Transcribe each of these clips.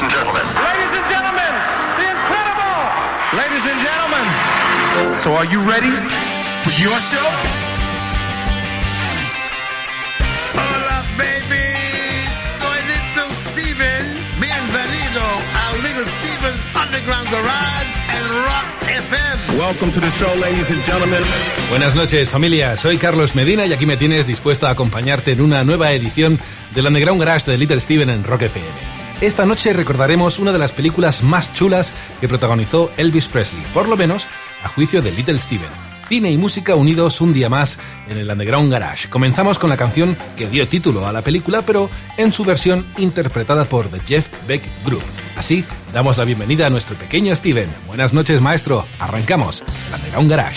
and gentlemen. Ladies and gentlemen, the incredible! Ladies and gentlemen, so are you ready? For your show? Hola, baby. Soy Little Steven. Bienvenido a Little Steven's Underground Garage and Rock FM. Welcome to the show, ladies and gentlemen. Buenas noches, familia. Soy Carlos Medina y aquí me tienes dispuesto a acompañarte en una nueva edición del Underground Garage de Little Steven en Rock FM. Esta noche recordaremos una de las películas más chulas que protagonizó Elvis Presley, por lo menos a juicio de Little Steven. Cine y música unidos un día más en el Underground Garage. Comenzamos con la canción que dio título a la película, pero en su versión interpretada por The Jeff Beck Group. Así, damos la bienvenida a nuestro pequeño Steven. Buenas noches, maestro. Arrancamos el Underground Garage.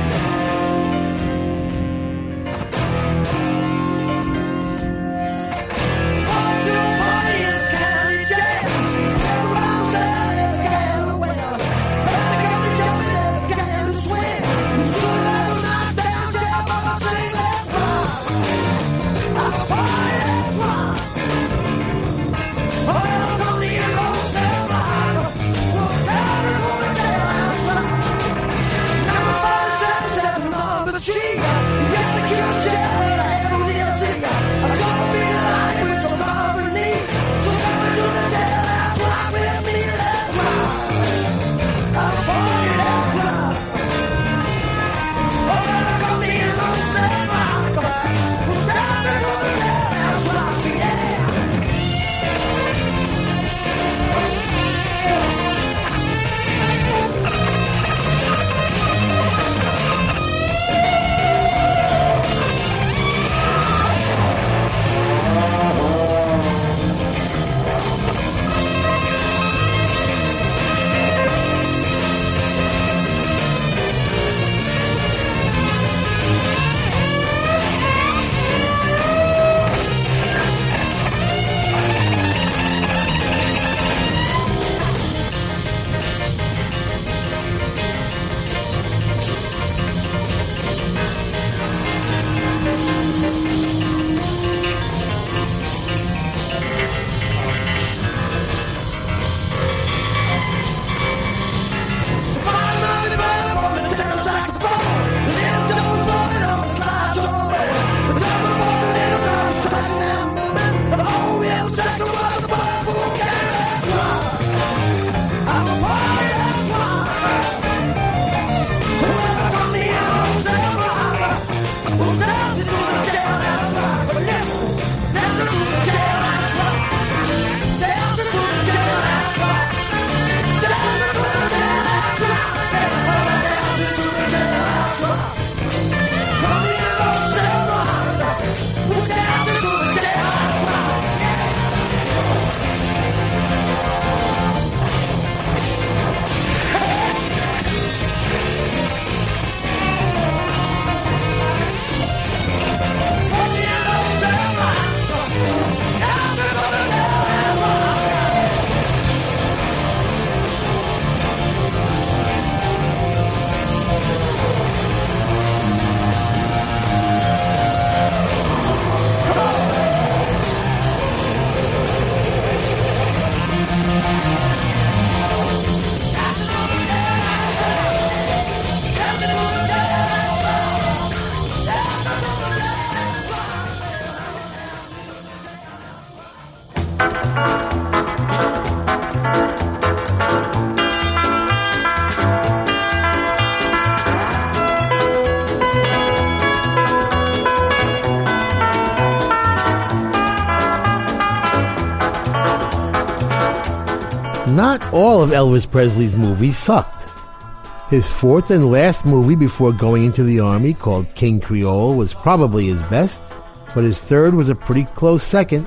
Not all of Elvis Presley's movies sucked. His fourth and last movie before going into the army, called King Creole, was probably his best, but his third was a pretty close second.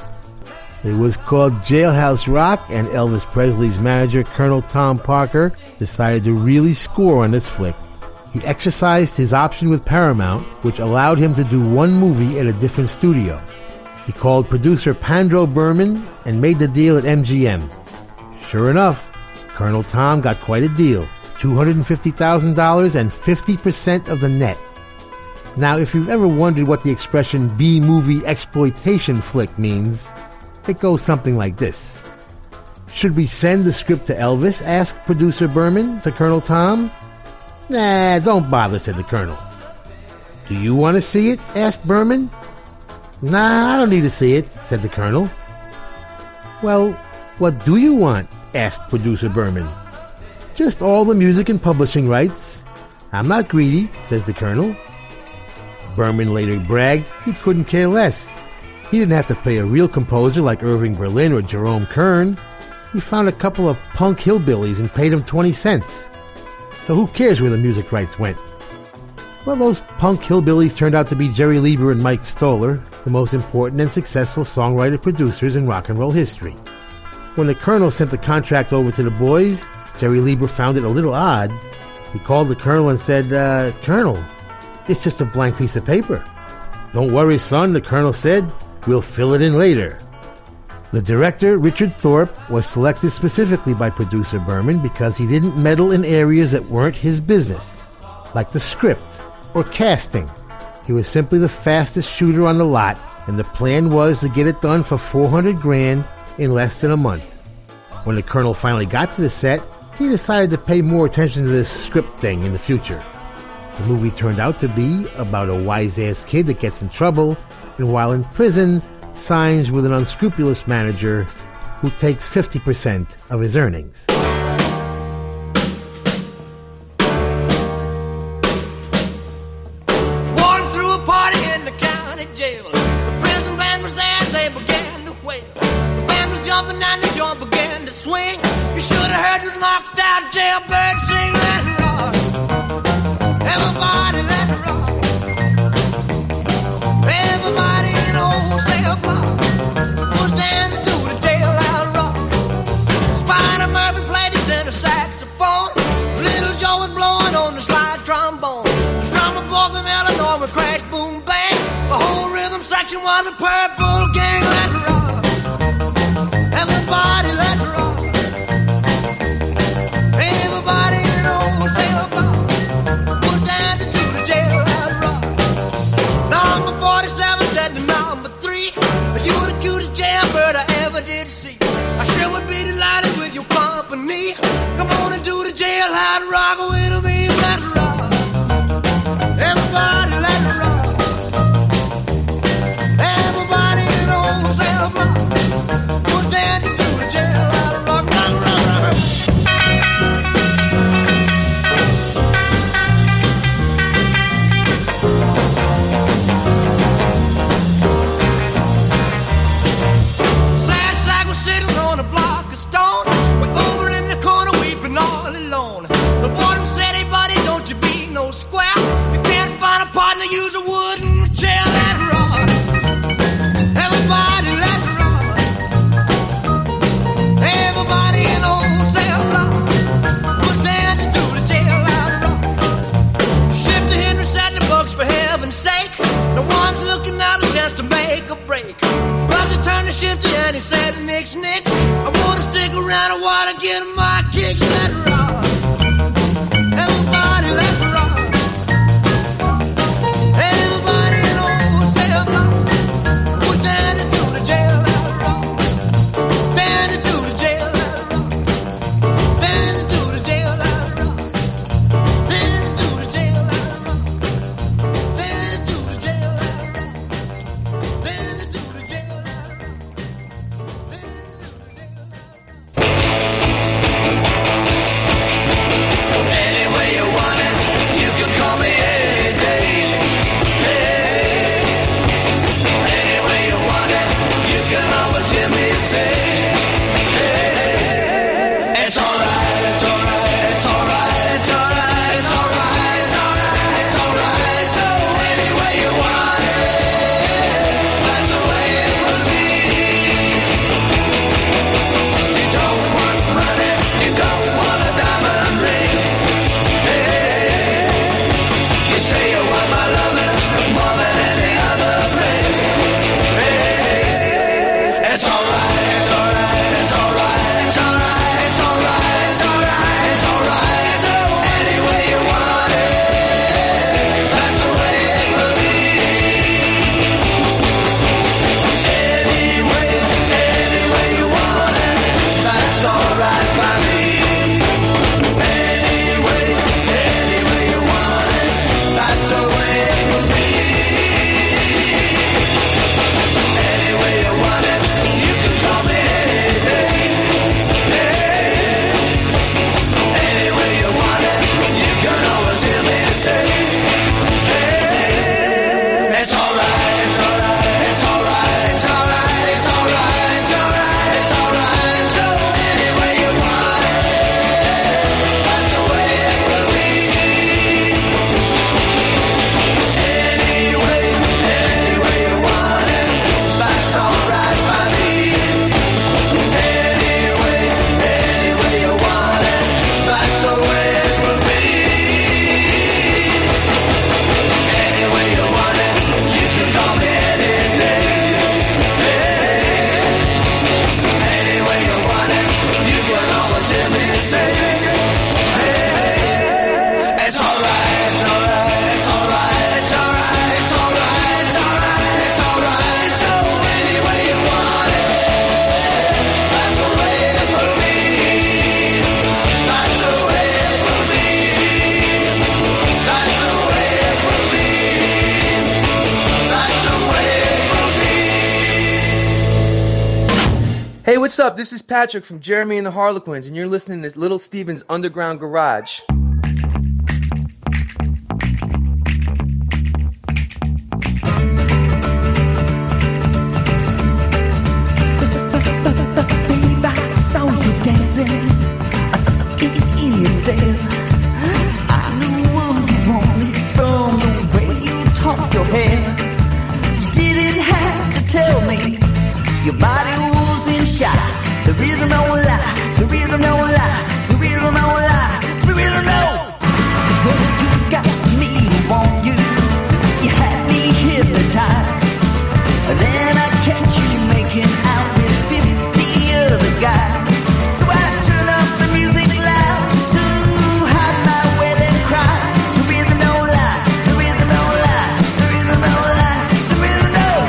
It was called Jailhouse Rock, and Elvis Presley's manager, Colonel Tom Parker, decided to really score on this flick. He exercised his option with Paramount, which allowed him to do one movie at a different studio. He called producer Pandro Berman and made the deal at MGM. Sure enough, Colonel Tom got quite a deal, $250,000 and 50% of the net. Now, if you've ever wondered what the expression B-movie exploitation flick means, it goes something like this. Should we send the script to Elvis? Asked producer Berman to Colonel Tom. Nah, don't bother, said the Colonel. Do you want to see it? Asked Berman. Nah, I don't need to see it, said the Colonel. Well, what do you want? Asked producer Berman. Just all the music and publishing rights. I'm not greedy, says the Colonel. Berman later bragged he couldn't care less. He didn't have to pay a real composer like Irving Berlin or Jerome Kern. He found a couple of punk hillbillies and paid them 20 cents. So who cares where the music rights went? Well, those punk hillbillies turned out to be Jerry Leiber and Mike Stoller, the most important and successful songwriter-producers in rock and roll history. When the Colonel sent the contract over to the boys, Jerry Leiber found it a little odd. He called the Colonel and said, Colonel, it's just a blank piece of paper. Don't worry, son, the Colonel said. We'll fill it in later. The director, Richard Thorpe, was selected specifically by producer Berman because he didn't meddle in areas that weren't his business, like the script or casting. He was simply the fastest shooter on the lot, and the plan was to get it done for $400,000 in less than a month. When the Colonel finally got to the set, he decided to pay more attention to this script thing in the future. The movie turned out to be about a wise-ass kid that gets in trouble, and while in prison, signs with an unscrupulous manager who takes 50% of his earnings. Walking through a party in the county jail. The prison band was there and they began to wail. The band was jumping and the joint began to swing. You should have heard this knocked out jailbird sing. Let it rock. Everybody let it rock. Everybody in the whole cell block was dancing to the jailhouse rock. Spider Murphy played his tenor saxophone. Little Joe was blowing on the slide trombone. The drummer boy from Illinois would crash, boom, bang. The whole rhythm section was a Purple Gang. Let it rock. Everybody let it rock. Everybody in the whole cell block was dancing to the jailhouse rock. Number 47 said to number 3, you the cutest jailbird I ever did see. I sure would be delighted with your company. Come on and do the jailhouse rock with me. Let it rock. Everybody let it rock. Everybody in the whole cell block was dancing to the jailhouse rock. Rock, rock, rock. Sad sack was sitting on a block of stone. We're over in the corner weeping all alone. The warden said, hey buddy, don't you be no square. You can't find a partner, use a wooden chair. Let it rock. Everybody let it rock. Everybody in the whole cell block was dancing to the jailhouse rock. Shifter Henry said the books for heaven's sake. No one's looking out a chance to make a break. Bugsy turned to Shifter and he said, Nix, Nix, I wanna stick around, I wanna get my kicks. Let it rock. Everybody let it rock. Everybody in the whole cell block was dancing to the jailhouse rock. Dancing to the jailhouse rock. Dancing to the jailhouse rock. Dancing to the jailhouse rock. Dancing to the jailhouse rock. Dancing to the jailhouse rock. Dancing to the jailhouse rock. Hey, what's up? This is Patrick from Jeremy and the Harlequins, and you're listening to Little Steven's Underground Garage. Babe, I saw you dancing. I saw it in your stare. I knew what you wanted from the way you tossed your hair. You didn't have to tell me. Your body was in shock. The rhythm don't lie. The rhythm don't lie. The rhythm don't lie. The rhythm don't. Well, you got me to want you. You had me hypnotized. Then I kept you making out with 50 other guys. So I turned up the music loud to hide my wedding cry. The rhythm don't lie. The rhythm don't lie. The rhythm don't lie. The rhythm don't.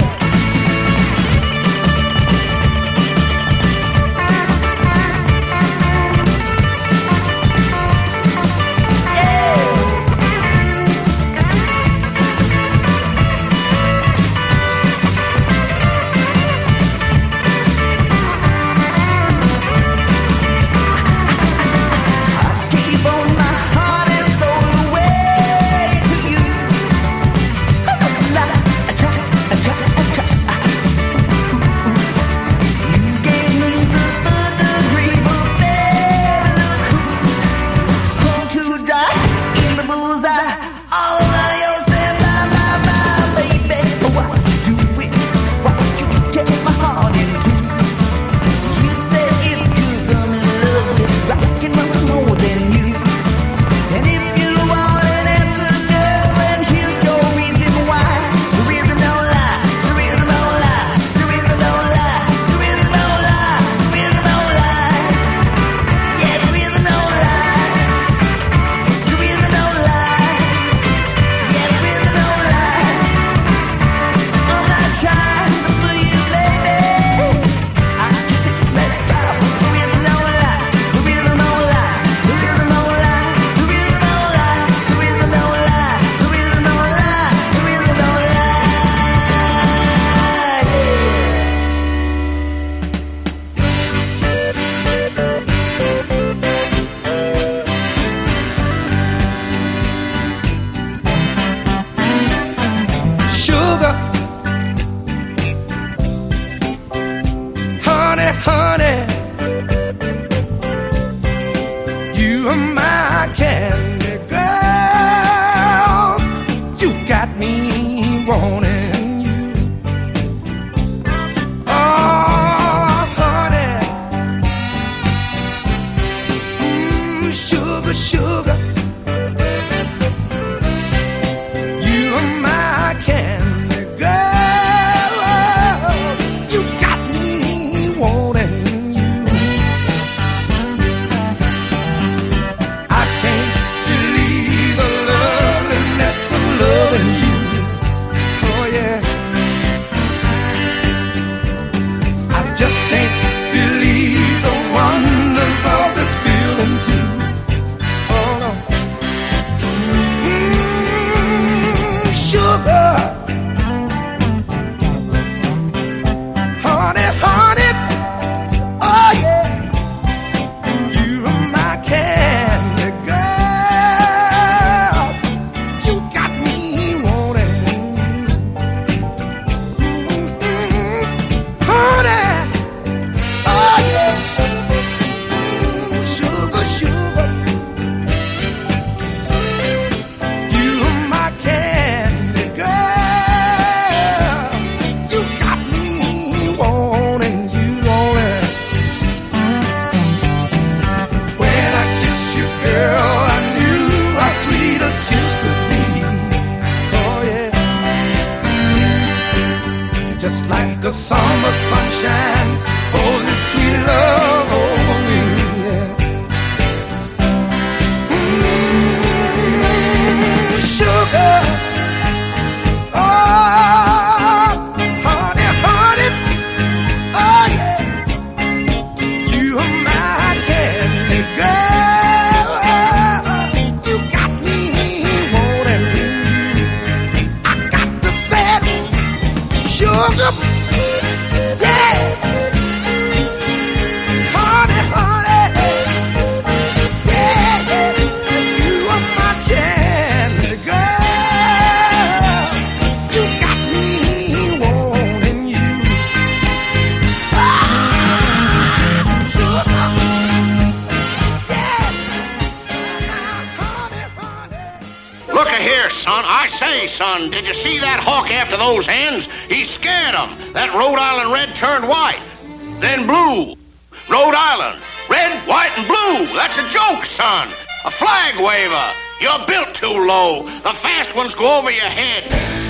son. I say, son, did you see that hawk after those hens? He scared them. That Rhode Island red turned white, then blue. Rhode Island, red, white, and blue. That's a joke, son. A flag waver. You're built too low. The fast ones go over your head.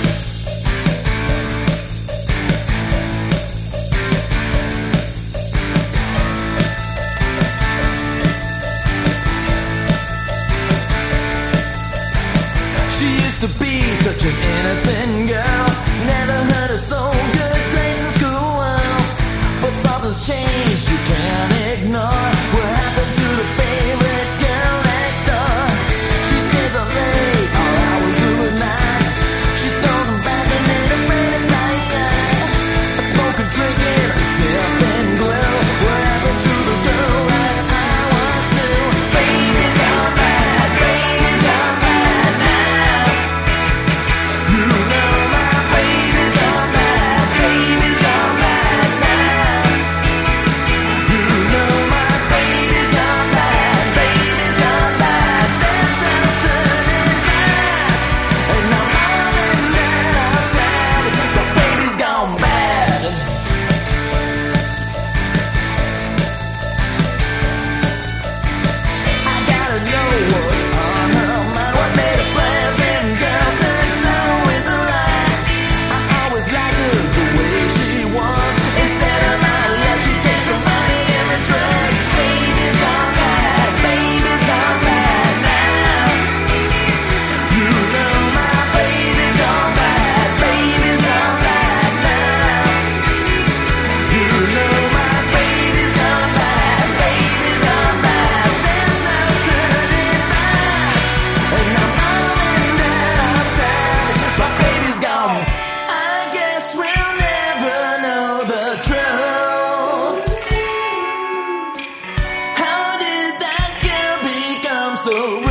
She used to be such an innocent girl. Never heard a soul, good grades in school. But something's changed, you can't ignore. What happened to the favorite girl next door? She stays up late, all hours of the night. She throws them back and ain't afraid to fly. Smoking, drinking, sniffing glue. What happened to the girl that I once knew? Baby's gone bad, baby's gone bad now. You know my baby's gone bad, baby's gone bad now. You know my baby's gone bad, baby's gone bad. There's no turning back. And now mom and dad are sad, but baby's gone bad. I gotta know what's on her mind. What made a pleasant girl turn slow in the light? I always liked her the way she was. Instead of my love, she takes the money and the drugs. Baby's gone bad, baby's gone bad now. You know my baby's gone bad, baby's gone bad now. You know my baby's gone bad, baby's gone bad. There's no turning back. And now mom and dad are sad, my baby's gone. I guess we'll never know the truth. How did that girl become so rude?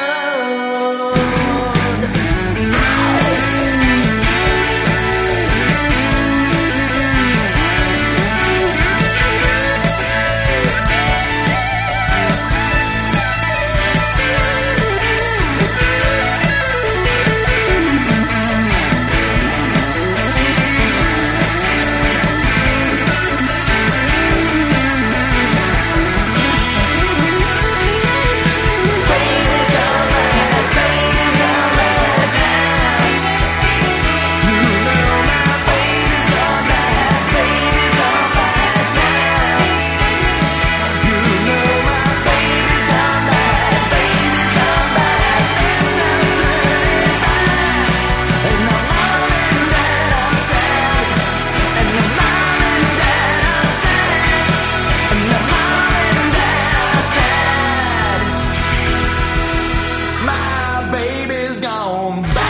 Baby's gone bad, baby's gone bad now. You know my baby's gone bad, baby's gone bad now. You know my baby's gone bad, baby's gone bad. There's no turning back. And now mom and dad are sad. And now mom and dad are sad. And now mom and dad are sad. My baby's gone bad.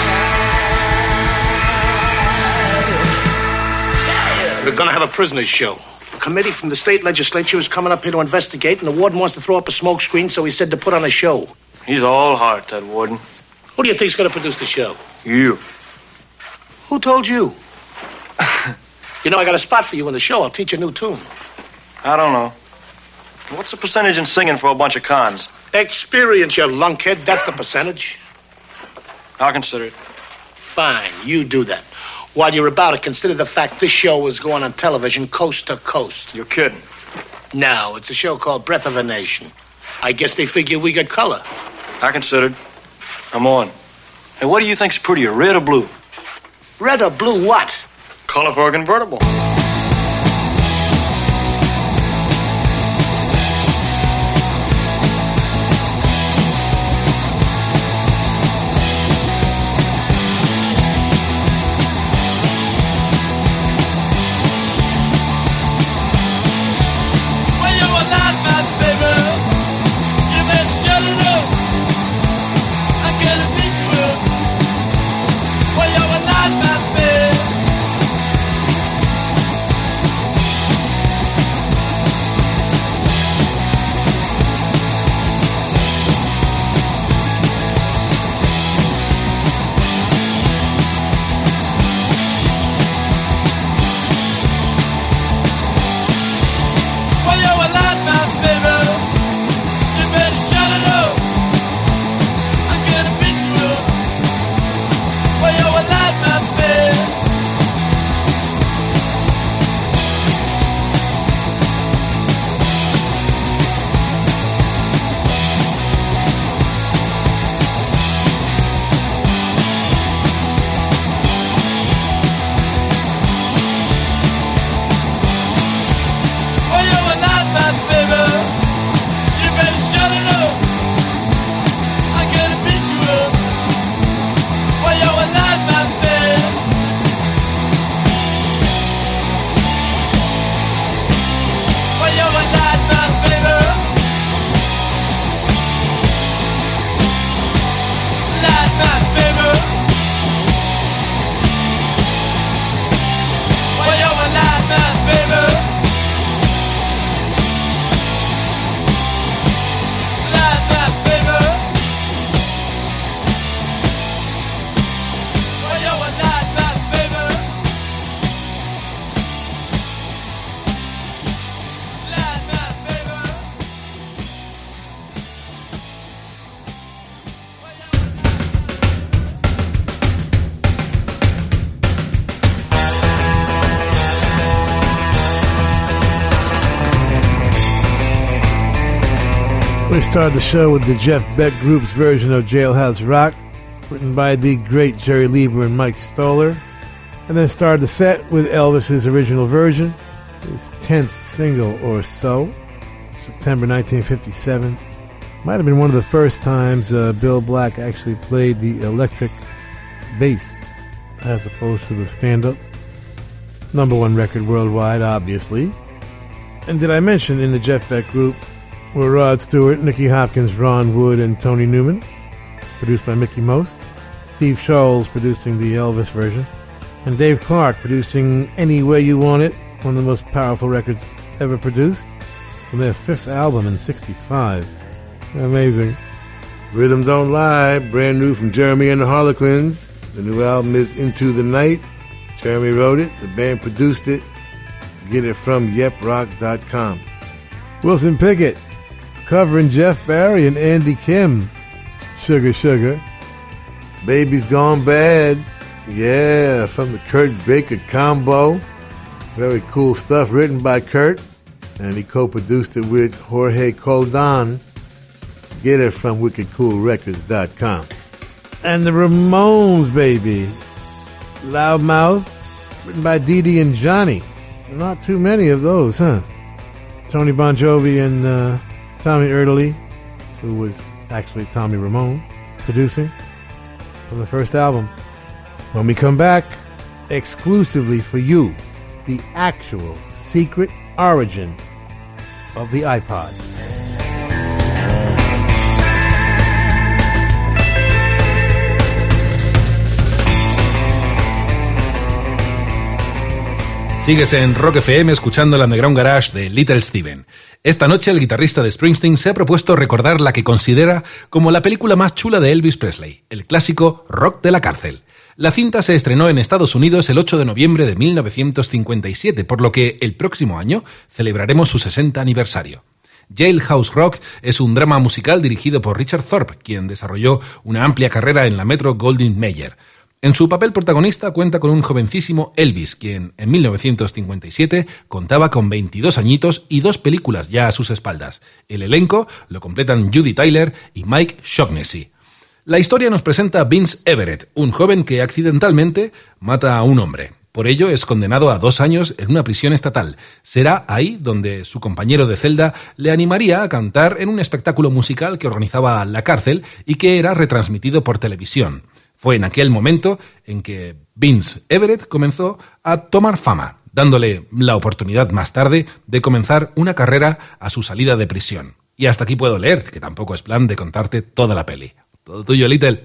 We're gonna have a prisoner's show. A committee from the state legislature is coming up here to investigate, and the warden wants to throw up a smoke screen, so he said to put on a show. He's all heart, that warden. Who do you think's gonna produce the show? You. Who told you? You know, I got a spot for you in the show. I'll teach you a new tune. I don't know. What's the percentage in singing for a bunch of cons? Experience, you lunkhead. That's the percentage. I'll consider it. Fine, you do that. While you're about it, consider the fact this show is going on television coast to coast. You're kidding. No, it's a show called Breath of a Nation. I guess they figure we got color. I considered. I'm on. Hey, what do you think's prettier, red or blue? Red or blue what? Color for a convertible. When you were not my baby, you made sure to know I couldn't reach you. When you were not my baby, We started the show with the Jeff Beck Group's version of Jailhouse Rock, written by the great Jerry Lieber and Mike Stoller, and then started the set with Elvis's original version, his 10th single or so, September 1957. Might have been one of the first times Bill Black actually played the electric bass as opposed to the stand-up. Number one record worldwide, obviously. And did I mention in the Jeff Beck Group were Rod Stewart, Nicky Hopkins, Ron Wood, and Tony Newman, produced by Mickey Most, Steve Scholes producing the Elvis version, and Dave Clark producing Any Way You Want It, one of the most powerful records ever produced, from their fifth album in '65. Amazing. Rhythm Don't Lie, brand new from Jeremy and the Harlequins. The new album is Into the Night. Jeremy wrote it, the band produced it. Get it from yeprock.com. Wilson Pickett, covering Jeff Barry and Andy Kim. Sugar Sugar. Baby's Gone Bad. Yeah, from the Kurt Baker combo. Very cool stuff written by Kurt. And he co-produced it with Jorge Coldan. Get it from wickedcoolrecords.com. And the Ramones, baby. Loudmouth, written by Dee Dee and Johnny. Not too many of those, huh? Tony Bon Jovi and Tommy Erdelyi, who was actually Tommy Ramone, producing from the first album. When we come back, exclusively for you, the actual secret origin of the iPod. Sigues en Rock FM escuchando el Underground Garage de Little Steven. Esta noche el guitarrista de Springsteen se ha propuesto recordar la que considera como la película más chula de Elvis Presley, el clásico Rock de la Cárcel. La cinta se estrenó en Estados Unidos el 8 de noviembre de 1957, por lo que el próximo año celebraremos su 60 aniversario. Jailhouse Rock es un drama musical dirigido por Richard Thorpe, quien desarrolló una amplia carrera en la Metro-Goldwyn-Mayer. En su papel protagonista cuenta con un jovencísimo Elvis, quien en 1957 contaba con 22 añitos y 2 películas ya a sus espaldas. El elenco lo completan Judy Tyler y Mike Shaughnessy. La historia nos presenta a Vince Everett, un joven que accidentalmente mata a un hombre. Por ello es condenado a 2 años en una prisión estatal. Será ahí donde su compañero de celda le animaría a cantar en un espectáculo musical que organizaba la cárcel y que era retransmitido por televisión. Fue en aquel momento en que Vince Everett comenzó a tomar fama, dándole la oportunidad más tarde de comenzar una carrera a su salida de prisión. Y hasta aquí puedo leer, que tampoco es plan de contarte toda la peli. Todo tuyo, Little.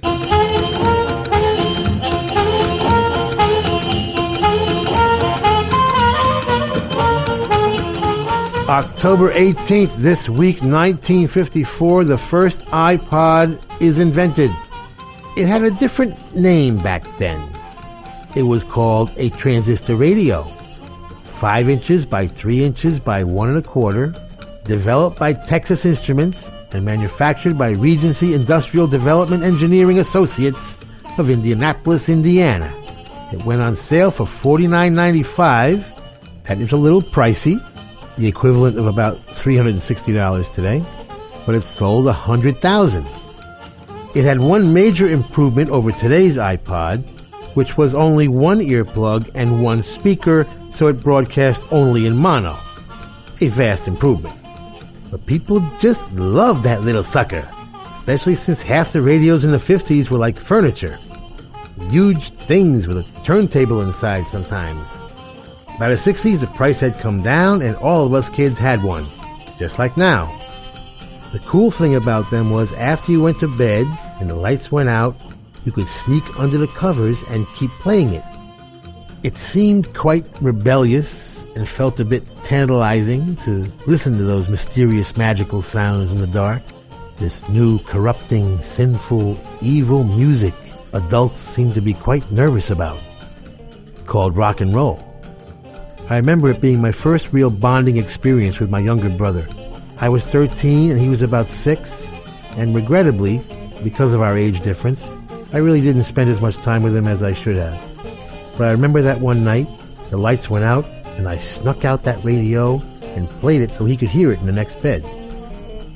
October 18th, this week, 1954, the first iPod is invented. It had a different name back then. It was called a transistor radio. 5 inches by 3 inches by 1 1/4, developed by Texas Instruments and manufactured by Regency Industrial Development Engineering Associates of Indianapolis, Indiana. It went on sale for $49.95. That is a little pricey, the equivalent of about $360 today, but it sold 100,000. It had one major improvement over today's iPod, which was only 1 earplug and 1 speaker, so it broadcast only in mono. A vast improvement. But people just loved that little sucker, especially since half the radios in the 50s were like furniture. Huge things with a turntable inside sometimes. By the 60s, the price had come down and all of us kids had one, just like now. The cool thing about them was after you went to bed and the lights went out, you could sneak under the covers and keep playing it. It seemed quite rebellious and felt a bit tantalizing to listen to those mysterious magical sounds in the dark. This new, corrupting, sinful, evil music adults seem to be quite nervous about, called rock and roll. I remember it being my first real bonding experience with my younger brother. I was 13 and he was about 6, and regrettably, because of our age difference, I really didn't spend as much time with him as I should have. But I remember that one night, the lights went out, and I snuck out that radio and played it so he could hear it in the next bed.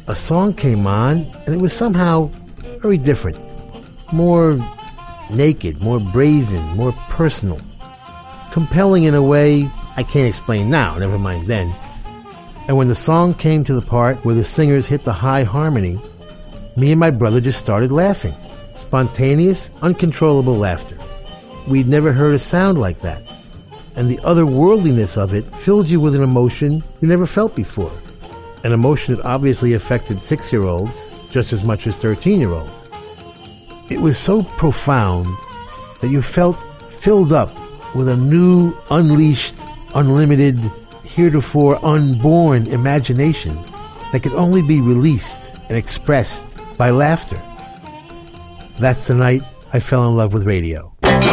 a song came on, and it was somehow very different. More naked, more brazen, more personal. Compelling in a way I can't explain now, never mind then. And when the song came to the part where the singers hit the high harmony, me and my brother just started laughing. Spontaneous, uncontrollable laughter. We'd never heard a sound like that. And the otherworldliness of it filled you with an emotion you never felt before. An emotion that obviously affected 6-year-olds just as much as 13-year-olds. It was so profound that you felt filled up with a new, unleashed, unlimited, heretofore unborn imagination that could only be released and expressed by laughter. That's the night I fell in love with radio.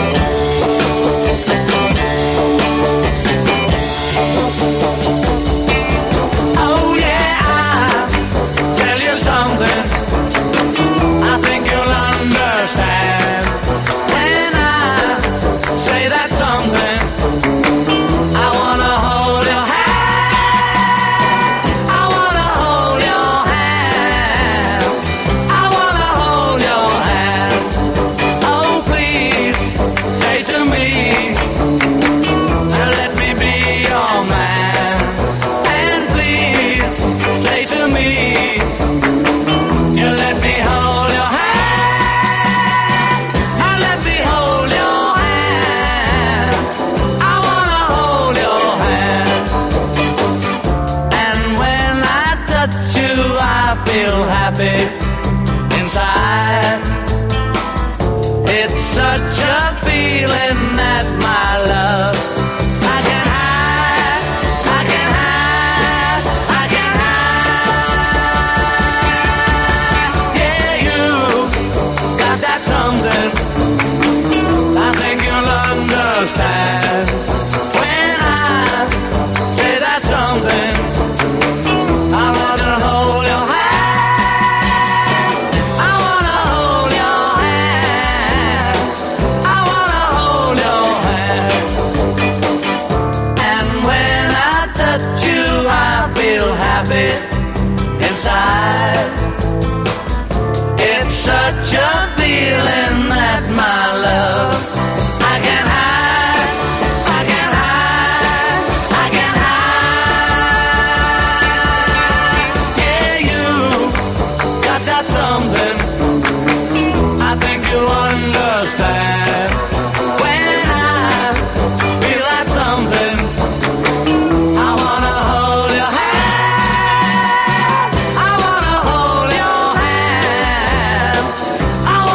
Inside, it's such a feeling that my love I can hide, I can hide, I can hide. Yeah, you got that something I think you'll understand when I say that something. I want to hold your hand. Inside, it's such a feeling that my love I can hide, I can hide, I can hide. Yeah, you got that something I think you'll understand when I feel that something. I wanna hold your hand. I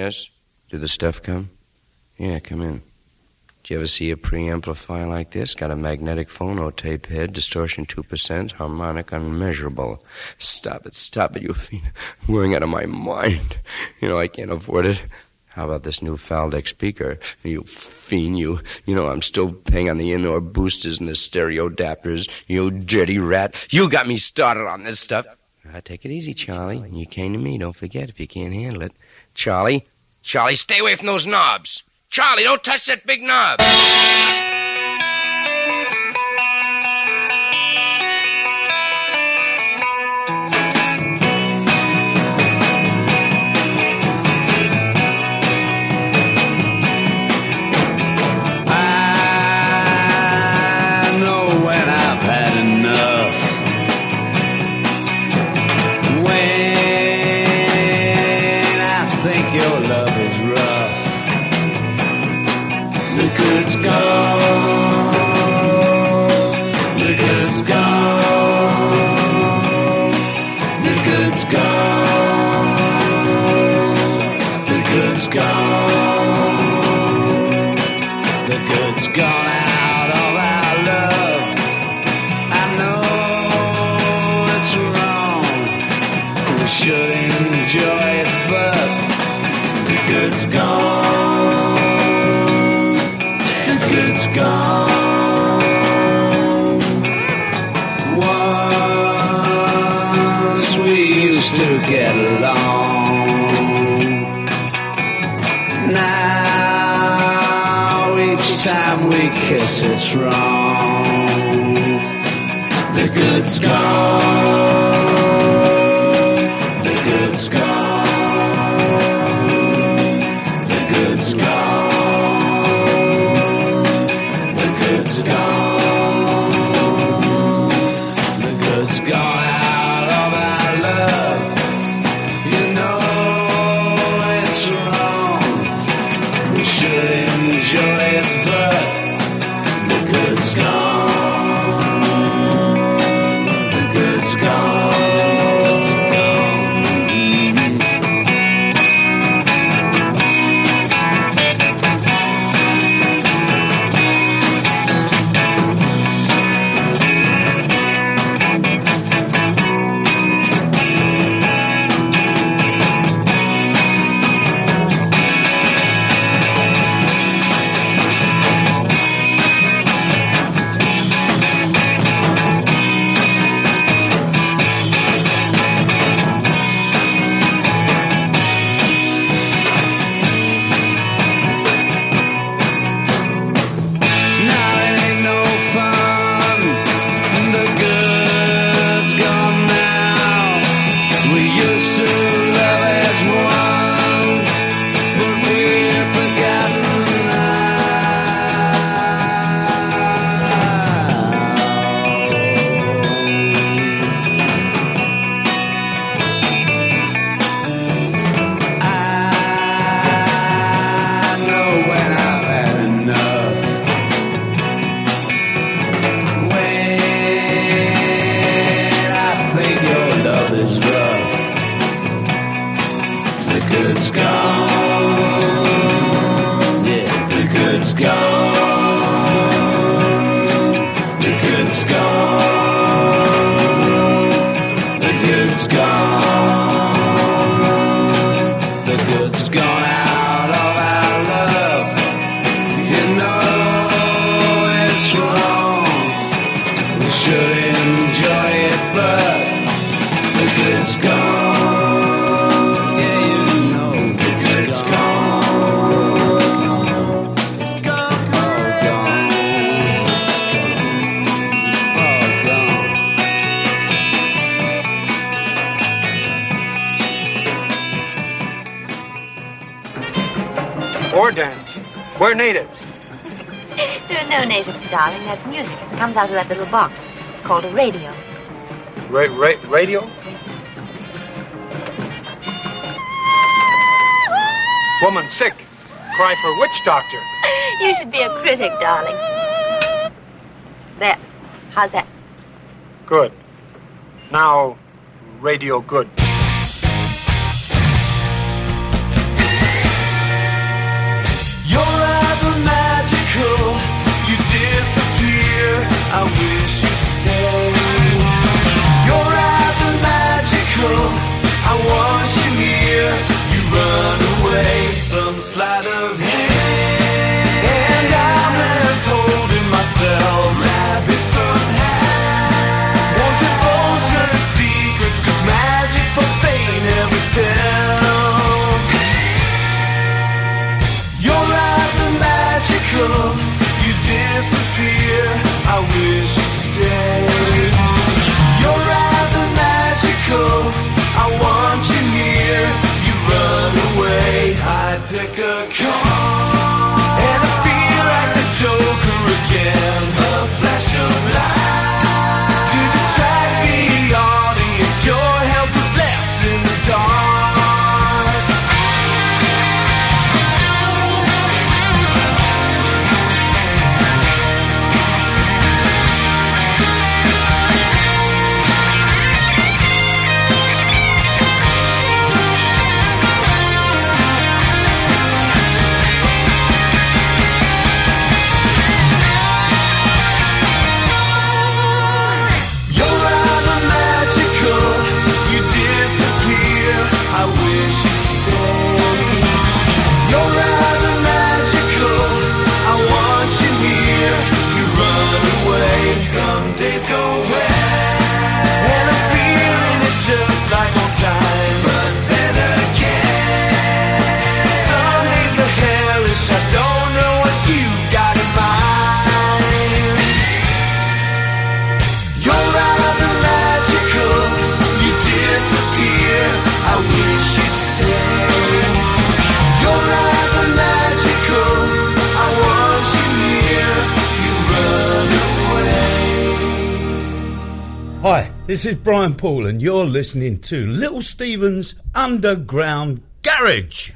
Yes? Did the stuff come? Yeah, come in. Did you ever see a preamplifier like this? Got a magnetic phonotape head, distortion 2%, harmonic unmeasurable. Stop it, you fiend. I'm going out of my mind. You know, I can't afford it. How about this new Faldex speaker? You fiend, you know I'm still paying on the in-or boosters and the stereo adapters. You dirty rat. You got me started on this stuff. Take it easy, Charlie. You came to me, don't forget, if you can't handle it. Charlie, stay away from those knobs. Charlie, don't touch that big knob. To get along. Now each time we kiss it's wrong. The good's gone. The good's gone. The good's gone. The good's gone. The good's gone. Or dance. We're natives. There are no natives, darling. That's music. It comes out of that little box. It's called a radio. Radio? Woman sick. Cry for witch doctor. You should be a critic, darling. There. How's that? Good. Now, radio good. You're rather magical, you disappear, I wish you'd stay. You're rather magical, I want you here, you run away, some sleight of hand, and I'm left holding myself, rabbit from hand. Won't divulge your secrets, 'cause magic folks they never tell. You're rather magical, you disappear, I wish you'd stay. You're rather magical, I want you near, you run away, I pick a card, and I feel like the Joker again, a flash of light, to distract the audience, your help is left in the dark. I wish you'd stay. You're rather magical, I want you here, you run away, some days go well, and I'm feeling it's just like old times, but then again, some days are hellish, I don't know what you've got in mind. You're rather magical, you disappear, I wish you'd stay. You're rather magical, I want you here, you run away. Hi, this is Brian Paul and you're listening to Little Steven's Underground Garage.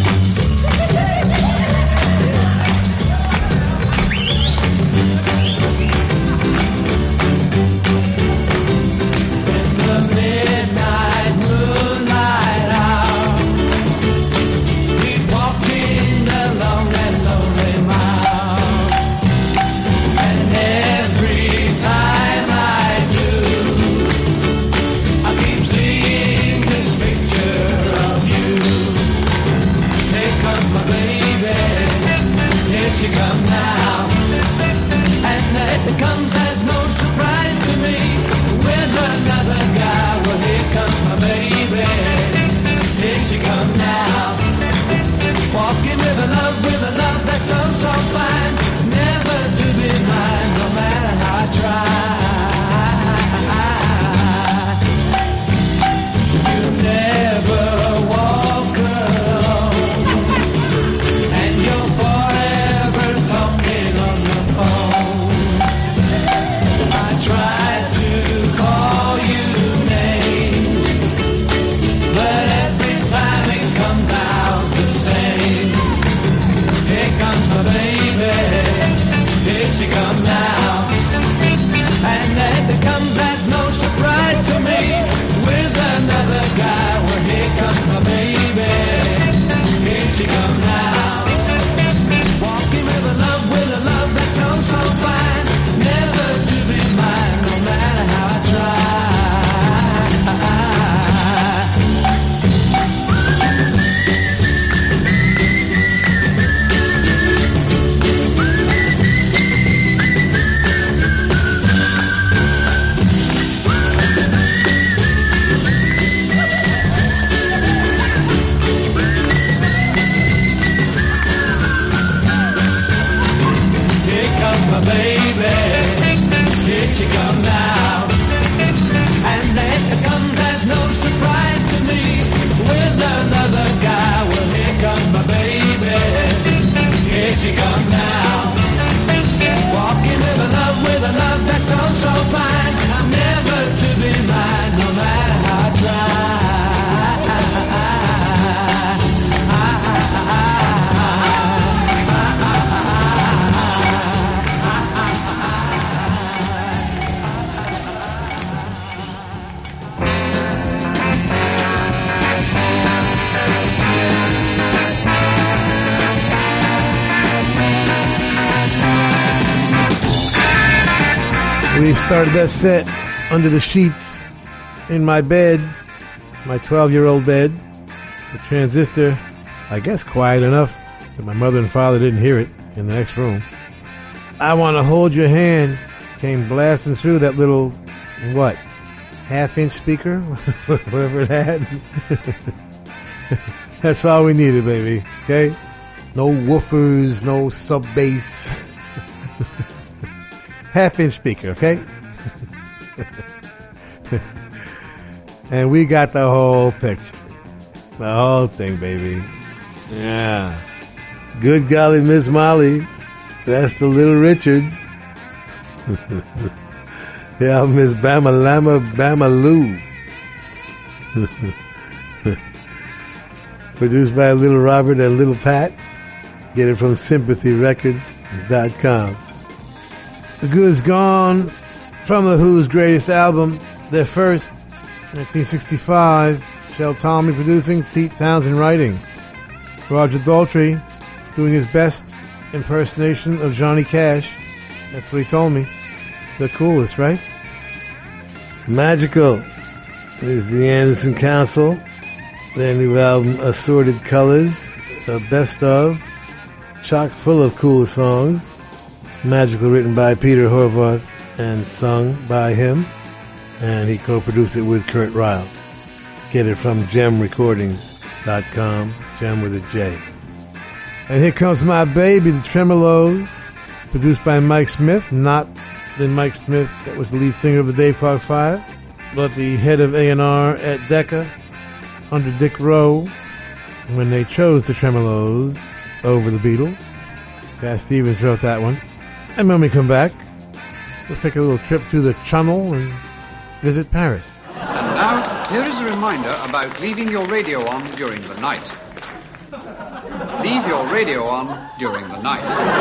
She comes now, and it comes as no surprise to me. With another guy, well here comes my baby. Here she comes now, walking with a love that's oh so fine, never to be mine, no matter how I try. You never walk alone, and you're forever talking on the phone. I tried to call you names, but every time it comes out the same. Here comes my baby, here she comes now, and then it comes as no surprise to me. With another guy, well here comes my baby, here she comes now. Walking with a love that's oh so fine, never to be mine, no matter how I try. Here comes my baby, here she comes now, and then it comes as no surprise to me. With another guy, well here comes my baby, here she comes now. Walking with a love that's oh so fine, I'm never to be mine, no matter how I try. We started that set under the sheets in my bed, my 12-year-old bed. The transistor, I guess quiet enough that my mother and father didn't hear it in the next room. I Want to Hold Your Hand came blasting through that little, what, half-inch speaker? Whatever it had. That's all we needed, baby, okay? No woofers, no sub-bass. Half-inch speaker, okay? And we got the whole picture. The whole thing, baby. Yeah. Good golly, Miss Molly. That's the Little Richards. The album is Bama Lama Bama Lou. Produced by Little Robert and Little Pat. Get it from sympathyrecords.com. The Good's Gone from The Who's greatest album, their first, 1965. Shel Talmy producing, Pete Townsend writing. Roger Daltrey doing his best impersonation of Johnny Cash. That's what he told me. The coolest, right? Magical is the Anderson Council. Their new album, Assorted Colors, the best of, chock full of cool songs. Magical, written by Peter Horvath and sung by him, and he co-produced it with Kurt Ryle. Get it from gemrecordings.com, Gem with a J. And here comes my baby, the Tremolos, produced by Mike Smith, not the Mike Smith that was the lead singer of the Dave Clark Five, but the head of A&R at Decca under Dick Rowe when they chose the Tremolos over the Beatles. Cass Stevens wrote that one. And when we come back, we'll take a little trip through the Channel and visit Paris. And now, here is a reminder about leaving your radio on during the night. Leave your radio on during the night.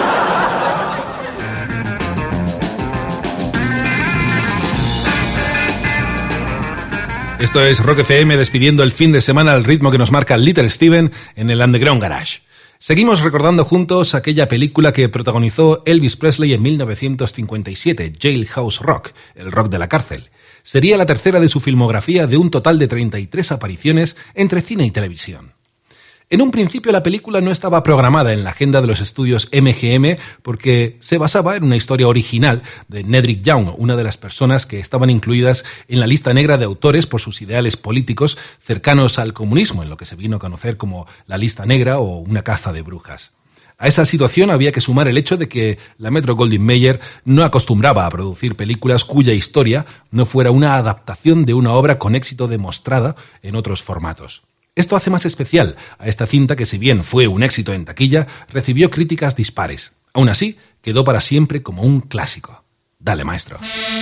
Esto es Rock FM despidiendo el fin de semana al ritmo que nos marca Little Steven en el Underground Garage. Seguimos recordando juntos aquella película que protagonizó Elvis Presley en 1957, Jailhouse Rock, el rock de la cárcel. Sería la tercera de su filmografía de un total de 33 apariciones entre cine y televisión. En un principio la película no estaba programada en la agenda de los estudios MGM porque se basaba en una historia original de Nedrick Young, una de las personas que estaban incluidas en la lista negra de autores por sus ideales políticos cercanos al comunismo, en lo que se vino a conocer como la lista negra o una caza de brujas. A esa situación había que sumar el hecho de que la Metro-Goldwyn-Mayer no acostumbraba a producir películas cuya historia no fuera una adaptación de una obra con éxito demostrada en otros formatos. Esto hace más especial a esta cinta que, si bien fue un éxito en taquilla, recibió críticas dispares. Aún así, quedó para siempre como un clásico. Dale, maestro.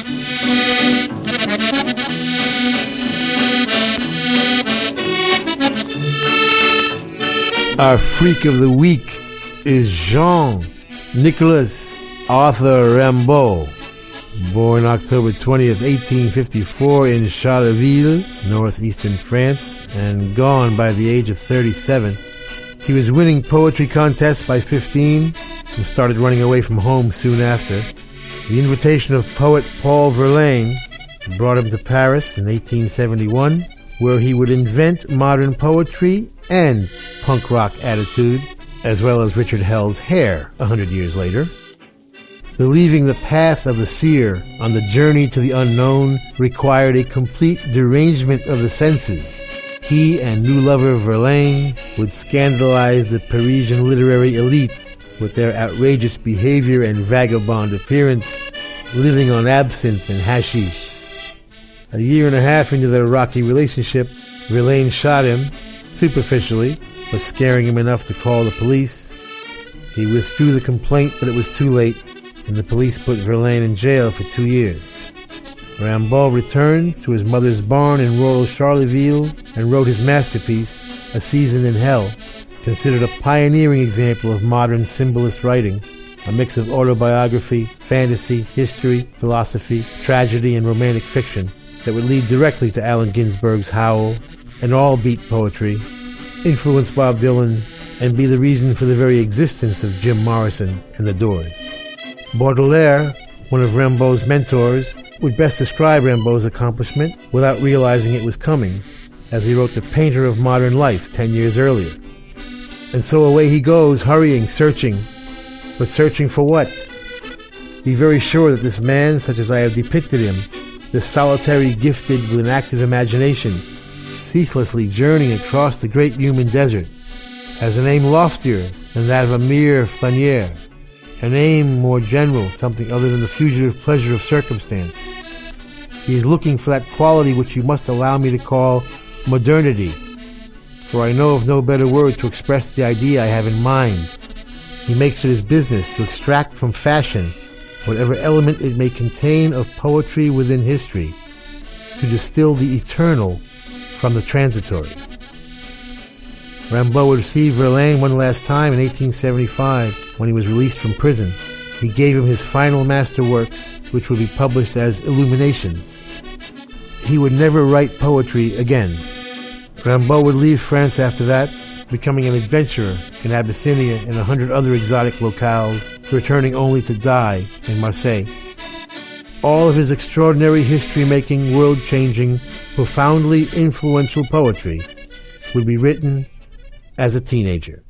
Our freak of the week is Jean-Nicolas Arthur Rimbaud. Born October 20th, 1854 in Charleville, northeastern France, and gone by the age of 37. He was winning poetry contests by 15 and started running away from home soon after. The invitation of poet Paul Verlaine brought him to Paris in 1871, where he would invent modern poetry and punk rock attitude, as well as Richard Hell's Hair 100 years later. Believing the path of the seer on the journey to the unknown required a complete derangement of the senses. He and new lover Verlaine would scandalize the Parisian literary elite with their outrageous behavior and vagabond appearance, living on absinthe and hashish. A year and a half into their rocky relationship, Verlaine shot him, superficially, but scaring him enough to call the police. He withdrew the complaint, but it was too late, and the police put Verlaine in jail for 2 years. Rimbaud returned to his mother's barn in rural Charleville and wrote his masterpiece, A Season in Hell, considered a pioneering example of modern symbolist writing, a mix of autobiography, fantasy, history, philosophy, tragedy, and romantic fiction that would lead directly to Allen Ginsberg's Howl and all beat poetry, influence Bob Dylan, and be the reason for the very existence of Jim Morrison and the Doors. Baudelaire one of Rimbaud's mentors, would best describe Rimbaud's accomplishment without realizing it was coming, as he wrote The Painter of Modern Life 10 years earlier. And so away he goes, hurrying, searching. But searching for what? Be very sure that this man, such as I have depicted him, this solitary gifted with an active imagination, ceaselessly journeying across the great human desert, has an aim loftier than that of a mere flânier, an aim more general, something other than the fugitive pleasure of circumstance. He is looking for that quality which you must allow me to call modernity, for I know of no better word to express the idea I have in mind. He makes it his business to extract from fashion whatever element it may contain of poetry within history, to distill the eternal from the transitory. Rimbaud would see Verlaine one last time in 1875 when he was released from prison. He gave him his final masterworks, which would be published as Illuminations. He would never write poetry again. Rimbaud would leave France after that, becoming an adventurer in Abyssinia and 100 other exotic locales, returning only to die in Marseille. All of his extraordinary history-making, world-changing, profoundly influential poetry would be written as a teenager.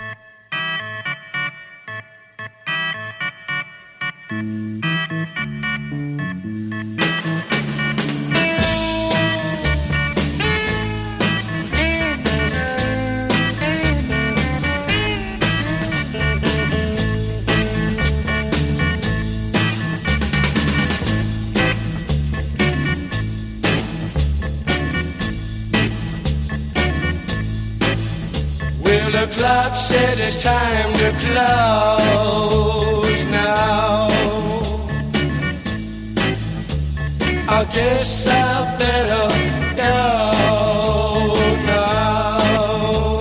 The clock says it's time to close now. I guess I better go now.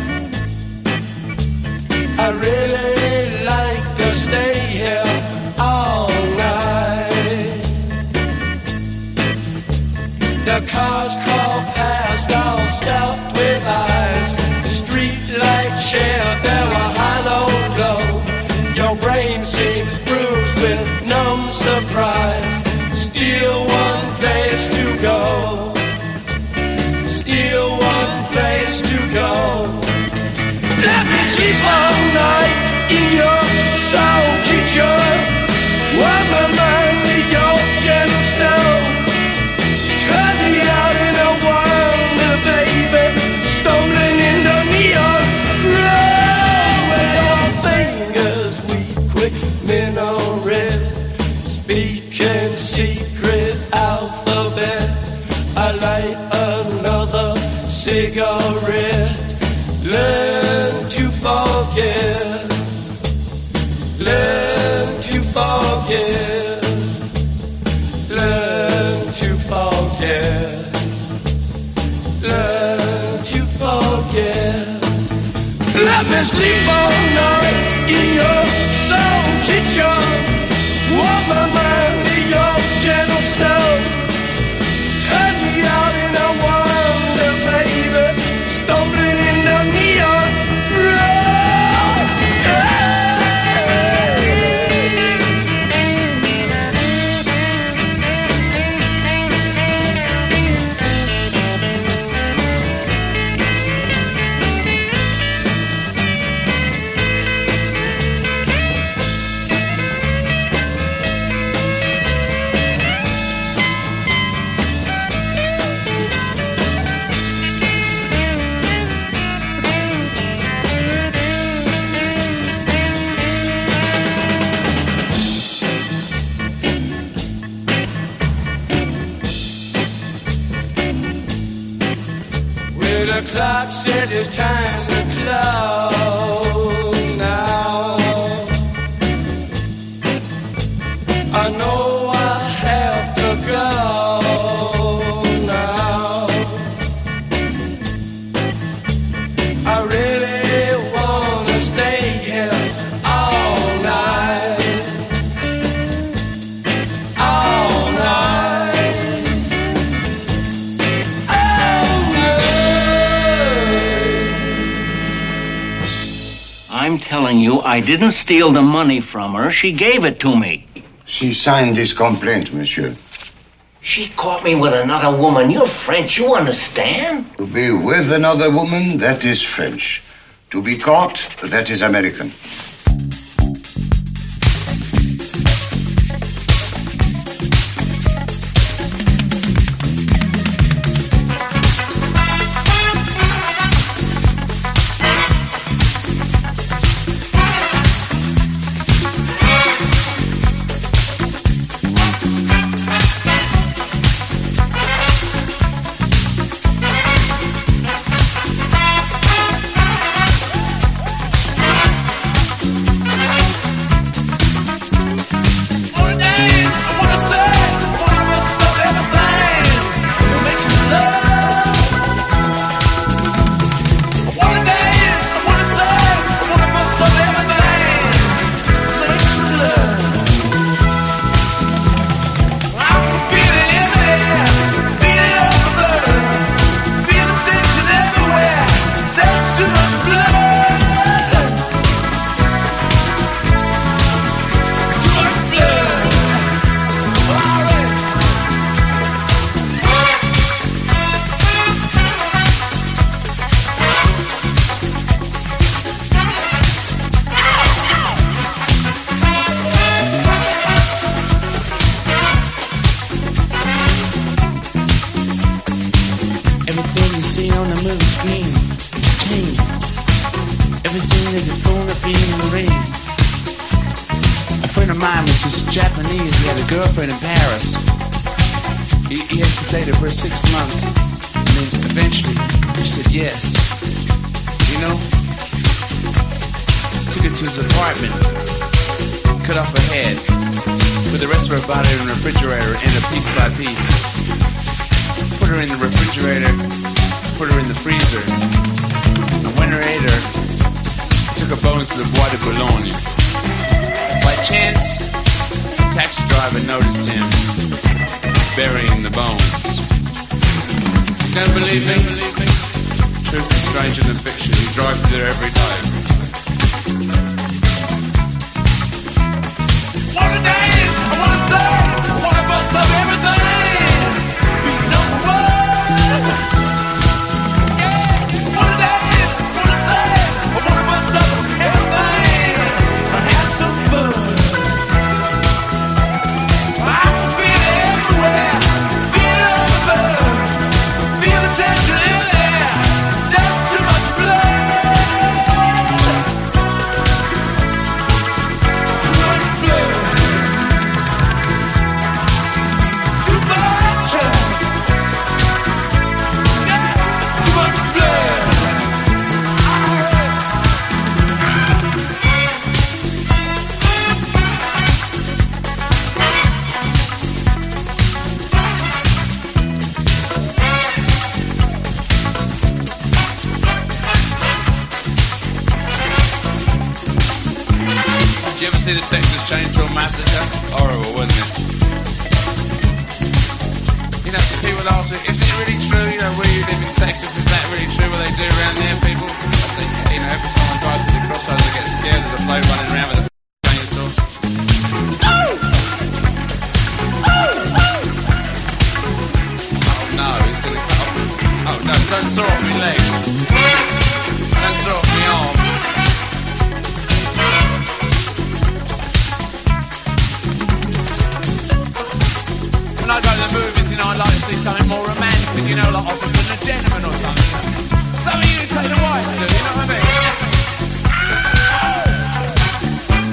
I really like to stay here all night. The cars crawl past all stuffed with eyes. Streetlights share their hollow glow. Your brain seems bruised with numb surprise. Still one place to go. Still one place to go. Let me sleep all night in your soul kitchen. Warm my mind with your gentle snow. Turn me out in a wonder, baby. Stumbling in the neon glow. With your fingers weak, quick minarets, speaking secret alphabets. I light another cigarette. Learn to forget. Learn to forget. Learn to forget. Learn to forget. Let me sleep all night in your soul kitchen. Warm my mind with your gentle snow. Turn me out in a wonder, baby. Stumbling in the neon glow. The clock says it's time to close now. I know I have to go now. I really wanna stay here all night. All night. I'm telling you, I didn't steal the money from her. She gave it to me. She signed this complaint, monsieur. She caught me with another woman. You're French, you understand? To be with another woman, that is French. To be caught, that is American. See the Texas Chainsaw Massacre? Horrible, wasn't it? You know, people ask me, is it really true, you know, where you live in Texas, is that really true what they do around there, people? I say, yeah, you know, every time I drive through the crossroads I get scared, there's a bloke running around with a chainsaw. Oh no, he's gonna cut off. Oh no, don't saw off my leg. Don't saw off my arm. When I go to the movies, you know, I like to see something more romantic, you know, like Officer and a Gentleman or something. Something you take the wife to, you know what I mean?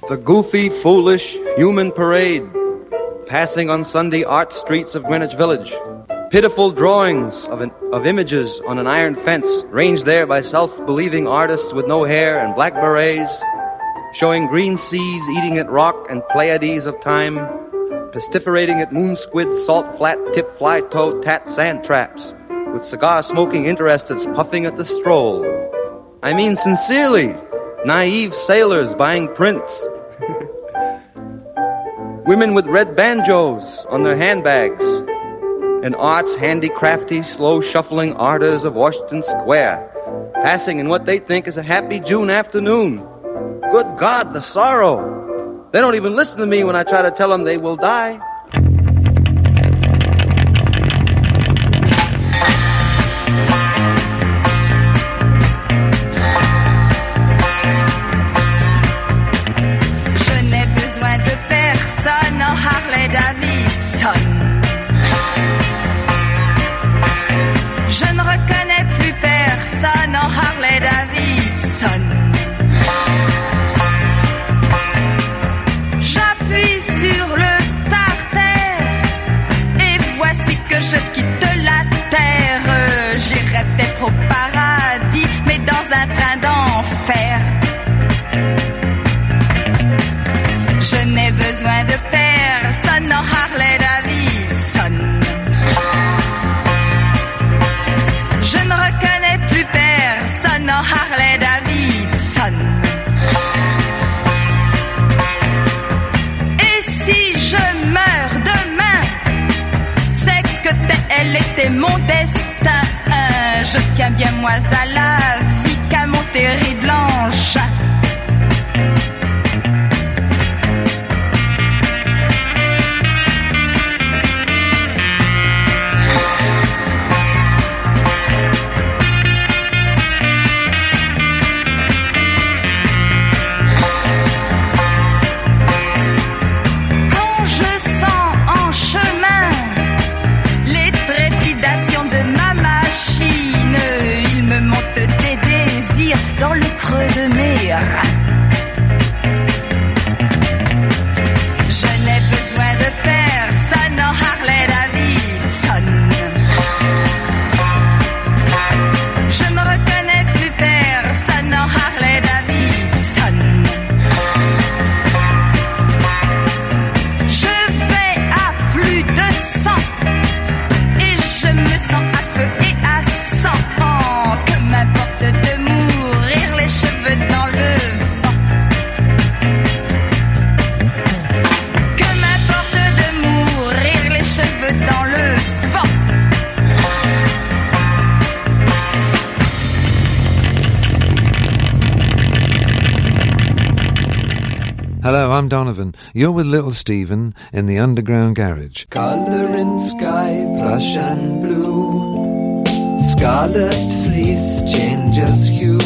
The goofy, foolish, human parade passing on Sunday art streets of Greenwich Village. Pitiful drawings of images on an iron fence ranged there by self-believing artists with no hair and black berets, showing green seas eating at rock and Pleiades of time, pestiferating at moon squid, salt flat tip fly toe tat sand traps, with cigar-smoking interesteds puffing at the stroll. I mean sincerely, naive sailors buying prints. Women with red banjos on their handbags, and art's handicrafty, slow-shuffling ardors of Washington Square, passing in what they think is a happy June afternoon. Good God, the sorrow! They don't even listen to me when I try to tell them they will die. Je n'ai besoin de personne en Harley Davidson. Je ne reconnais plus personne en Harley Davidson. J'appuie sur le starter et voici que je quitte la terre. J'irai peut-être au paradis, mais dans un train d'enfer. Je n'ai besoin de personne en Harley Davidson. Je ne reconnais plus personne en Harley Davidson. Et si je meurs demain, c'est que tel était mon destin. Je tiens bien moi à la vie qu'à mon terrible engin. Dans le creux de mes reins. Je n'ai besoin de personne en Harley Davidson. Je ne reconnais plus personne en Harley Davidson. Je vais à plus de 100 et je me sens à feu et à sang. Que m'importe de mourir les cheveux dans le vent. Que m'importe de mourir les cheveux dans le vent. Hello, I'm Donovan. You're with Little Steven in the Underground Garage. Color in sky, Prussian blue. Scarlet fleece changes hue.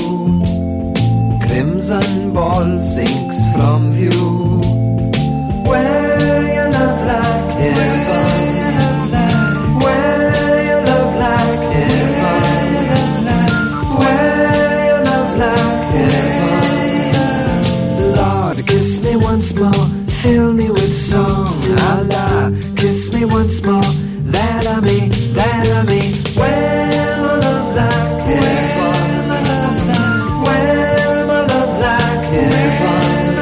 Crimson ball sinks from view. Where your love like heaven. Where your love like heaven. Where your love like heaven. Lord, kiss me once more, fill me with song. Allah, kiss me once more, that I may, that I may. Where my love like heaven. Where my love like heaven.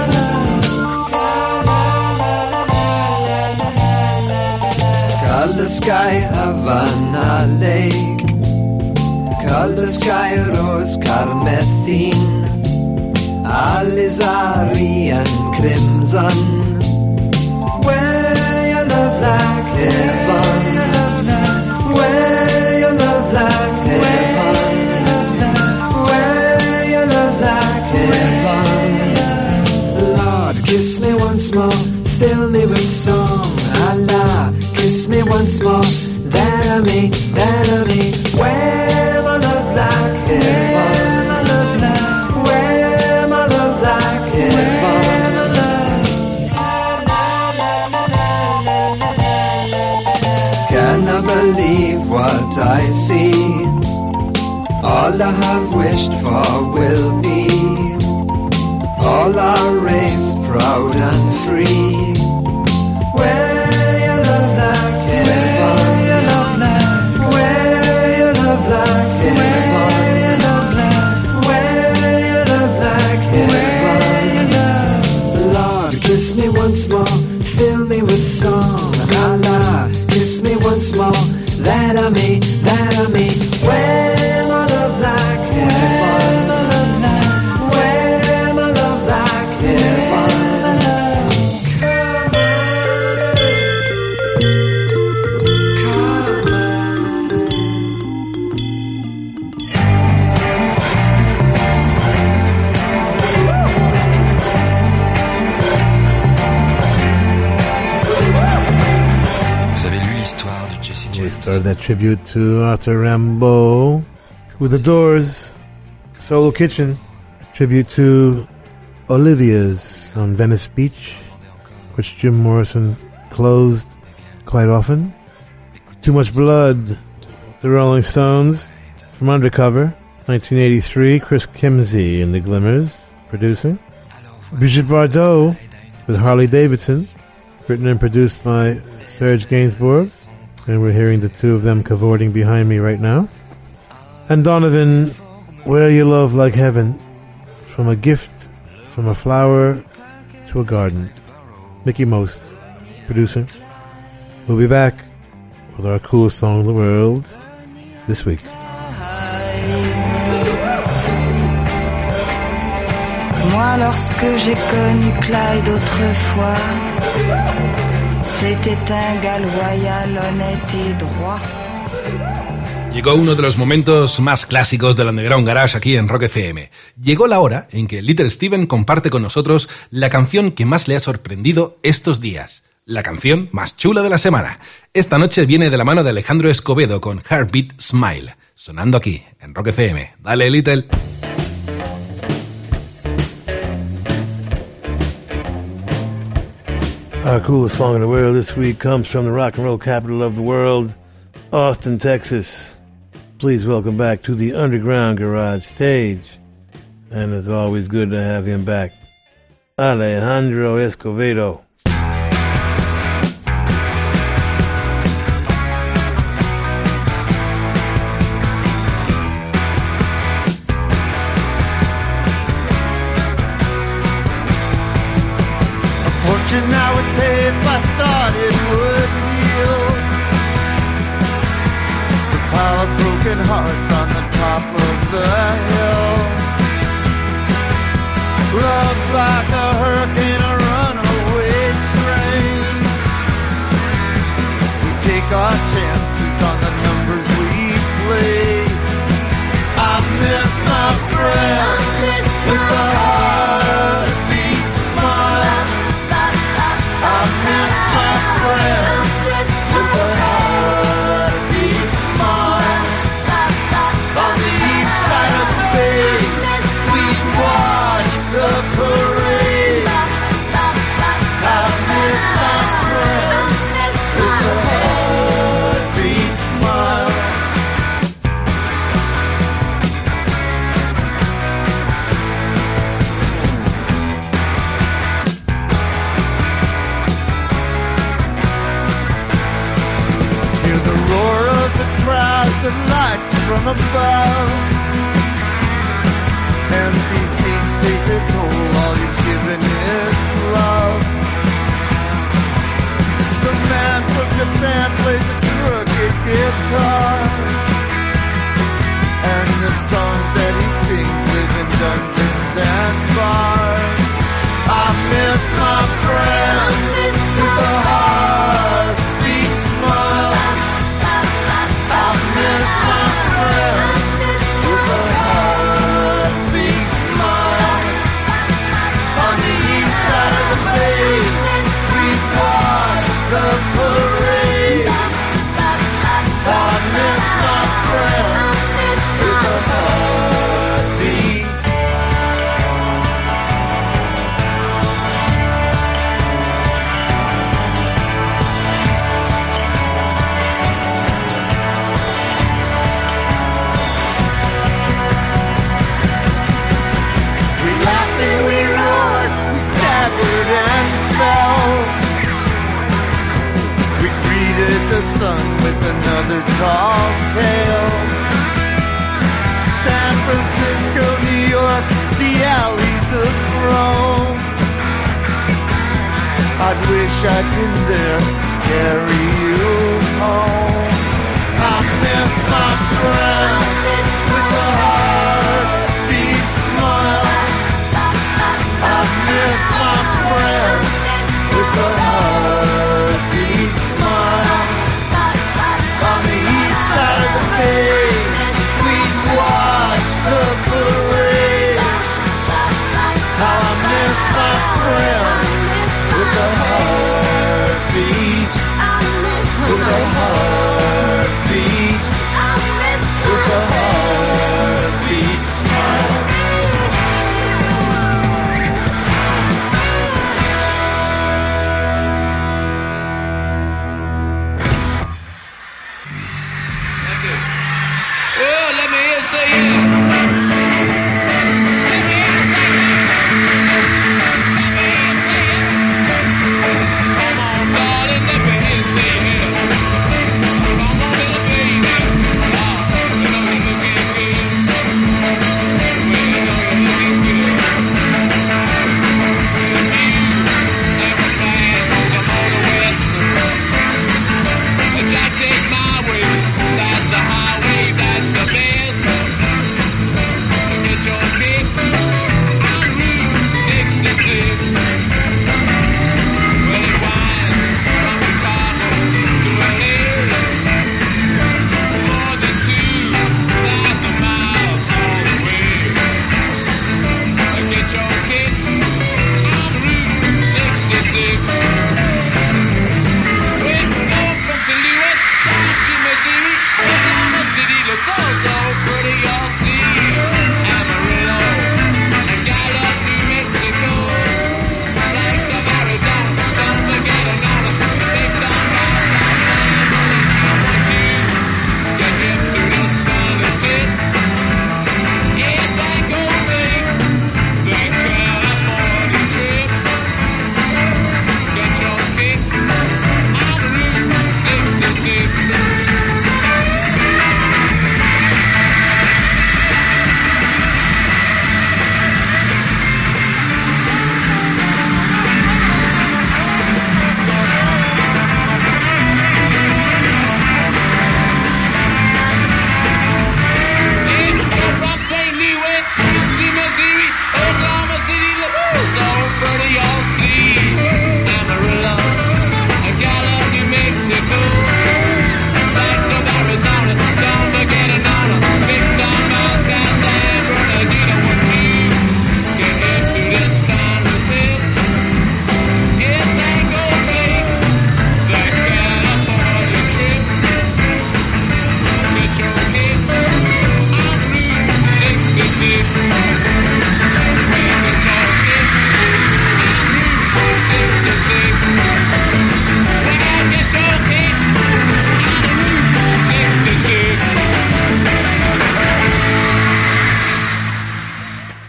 Color sky, Havana Lake. Color sky, rose carmethine. Alizari and crimson. Where your love like heaven. Where your love like heaven. Where your love like heaven. Lord, kiss me once more, fill me with song. Allah, kiss me once more, that I may, that I may. Where my love like heaven. Where my love like heaven. Can I believe what I see? All I have wished for will be. All our race proud Started that tribute to Arthur Rimbaud. With the Doors, Solo Kitchen, tribute to Olivia's on Venice Beach, which Jim Morrison closed quite often. Too Much Blood, the Rolling Stones, from Undercover, 1983, Chris Kimsey and the Glimmers producing. Brigitte Bardot with Harley Davidson, written and produced by Serge Gainsbourg, and we're hearing the two of them cavorting behind me right now. And Donovan, Where You Love Like Heaven, from a gift, from a flower to a garden. Mickey Most, producer. We'll be back with our coolest song in the world this week. Moi, lorsque j'ai connu Clyde autrefois, c'était un gars loyal, honnête et droit. Llegó uno de los momentos más clásicos del Underground Garage aquí en Rock FM. Llegó la hora en que Little Steven comparte con nosotros la canción que más le ha sorprendido estos días. La canción más chula de la semana. Esta noche viene de la mano de Alejandro Escobedo con Heartbeat Smile, sonando aquí en Rock FM. Dale, Little. Our coolest song in the world this week comes from the rock and roll capital of the world, Austin, Texas. Please welcome back to the Underground Garage stage. And it's always good to have him back, Alejandro Escobedo. Fortune I would pay if I thought it would heal the pile of broken hearts on the top of the hill. Love's like a hurricane, a runaway train. We take our chances on the numbers we play. I miss my friend with the heartbeat smile. I miss my friend with a heartbeat smile. On the east side of the bay, we'd watch the parade. I miss my friend with a heartbeat smile. The lights from above. Empty seats take their toll. All you're given is love. The man from Japan plays a crooked guitar, and the songs that he sings live in dungeons and bars. I miss my friend with a heartbeat smile. I miss my friend with a heartbeat smile. On the east side of the bay, we watch the parade. I miss my friend with a heartbeat. The sun with another tall tale. San Francisco, New York, the alleys of Rome. I'd wish I'd been there to carry you home. I miss my friend with a heartbeat smile. I miss my friend with a heartbeat smile. On the east side of the bay, we'd watch the parade. How I miss my friend with a heartbeat, with a heartbeat.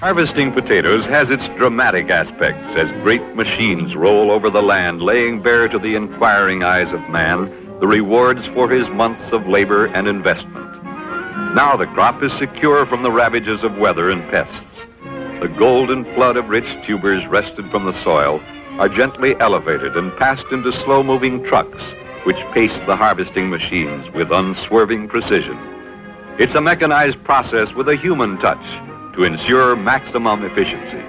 Harvesting potatoes has its dramatic aspects as great machines roll over the land, laying bare to the inquiring eyes of man the rewards for his months of labor and investment. Now the crop is secure from the ravages of weather and pests. The golden flood of rich tubers wrested from the soil are gently elevated and passed into slow-moving trucks, which pace the harvesting machines with unswerving precision. It's a mechanized process with a human touch to ensure maximum efficiency.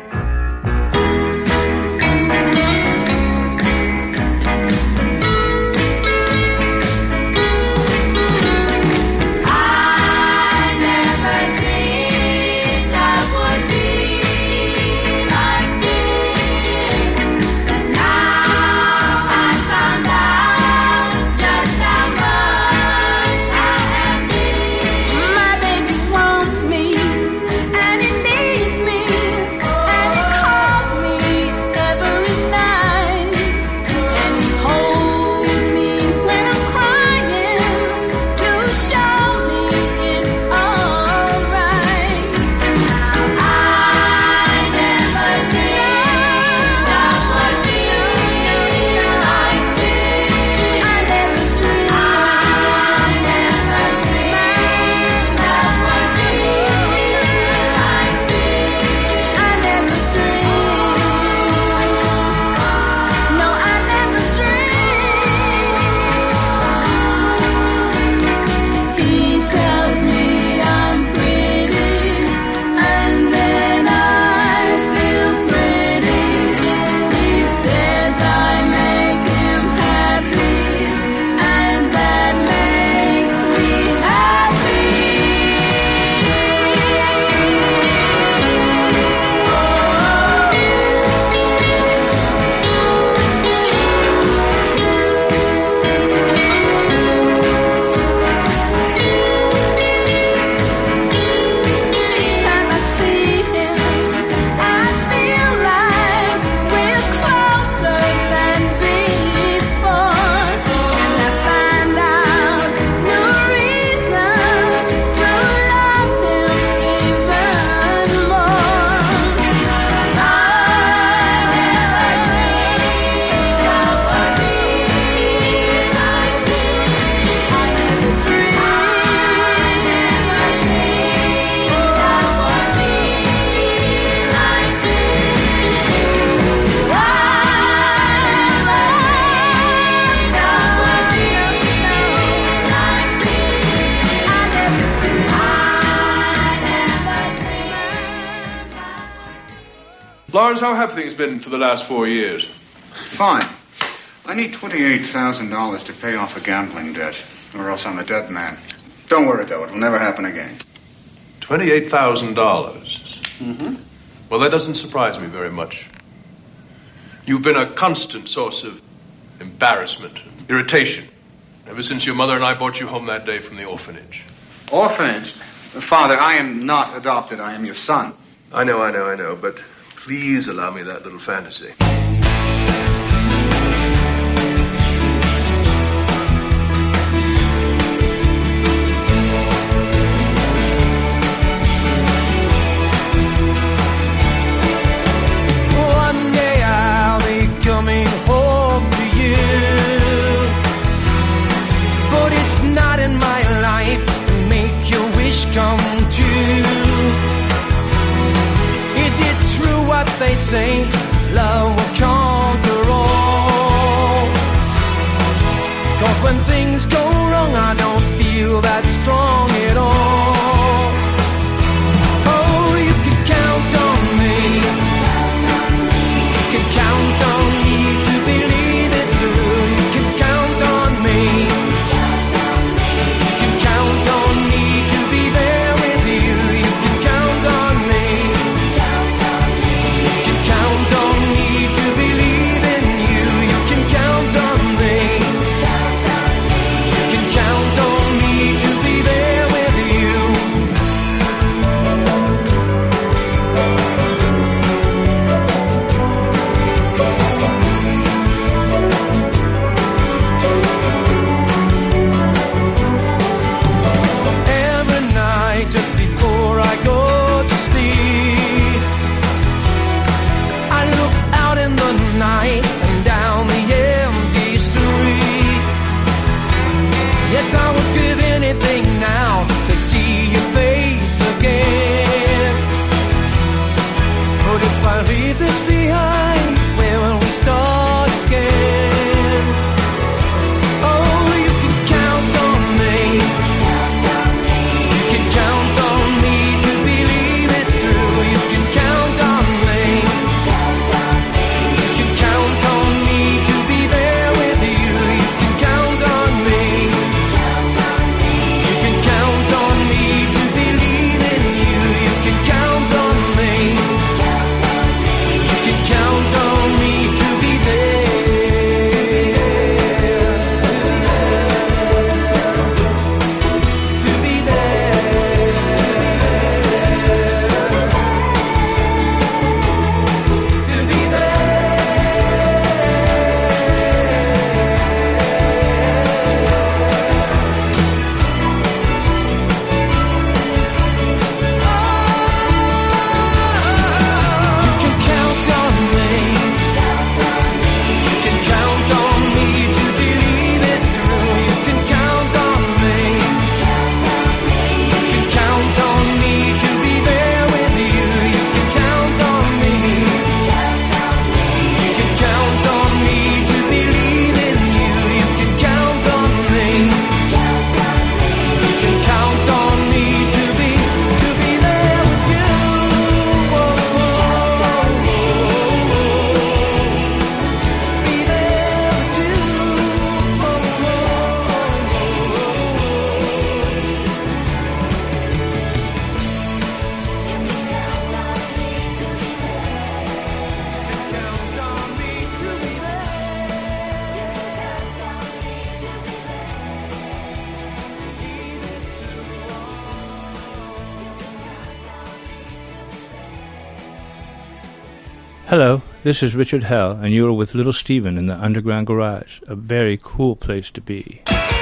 Lawrence, how have things been for the last 4 years? Fine. I need $28,000 to pay off a gambling debt, or else I'm a dead man. Don't worry, though. It will never happen again. $28,000? Mm-hmm. Well, that doesn't surprise me very much. You've been a constant source of embarrassment, irritation, ever since your mother and I brought you home that day from the orphanage. Orphanage? Father, I am not adopted. I am your son. I know, but please allow me that little fantasy. One day I'll be coming home to you, but it's not in my life to make your wish come true. Is it true what they say, love will conquer all? 'Cause when things go wrong I don't feel that strong at all. Oh, you can count on me, you can count on me to believe it's true. You can count on me, you can count on me to be there with you. You can count on me, you can count on me to believe in you. You can count on me, you can count on me to be there gonna leave this behind? Where will we start again? Oh, you can count on me. You can count on me to believe it's true. You can count on me. You can count on me to be there with you. You can count on me. You can count on me to believe in you. You can count on me. You can count on me to be there. To be there. To be You can count on me. You can count on me to believe it's true. You can count on me. You can count on me to be there with you. You can count on me. You can count on me to believe in you. You can count on me. You can count on me to be there with you. Hello, this is Richard Hell, and you are with Little Steven in the Underground Garage, a very cool place to be.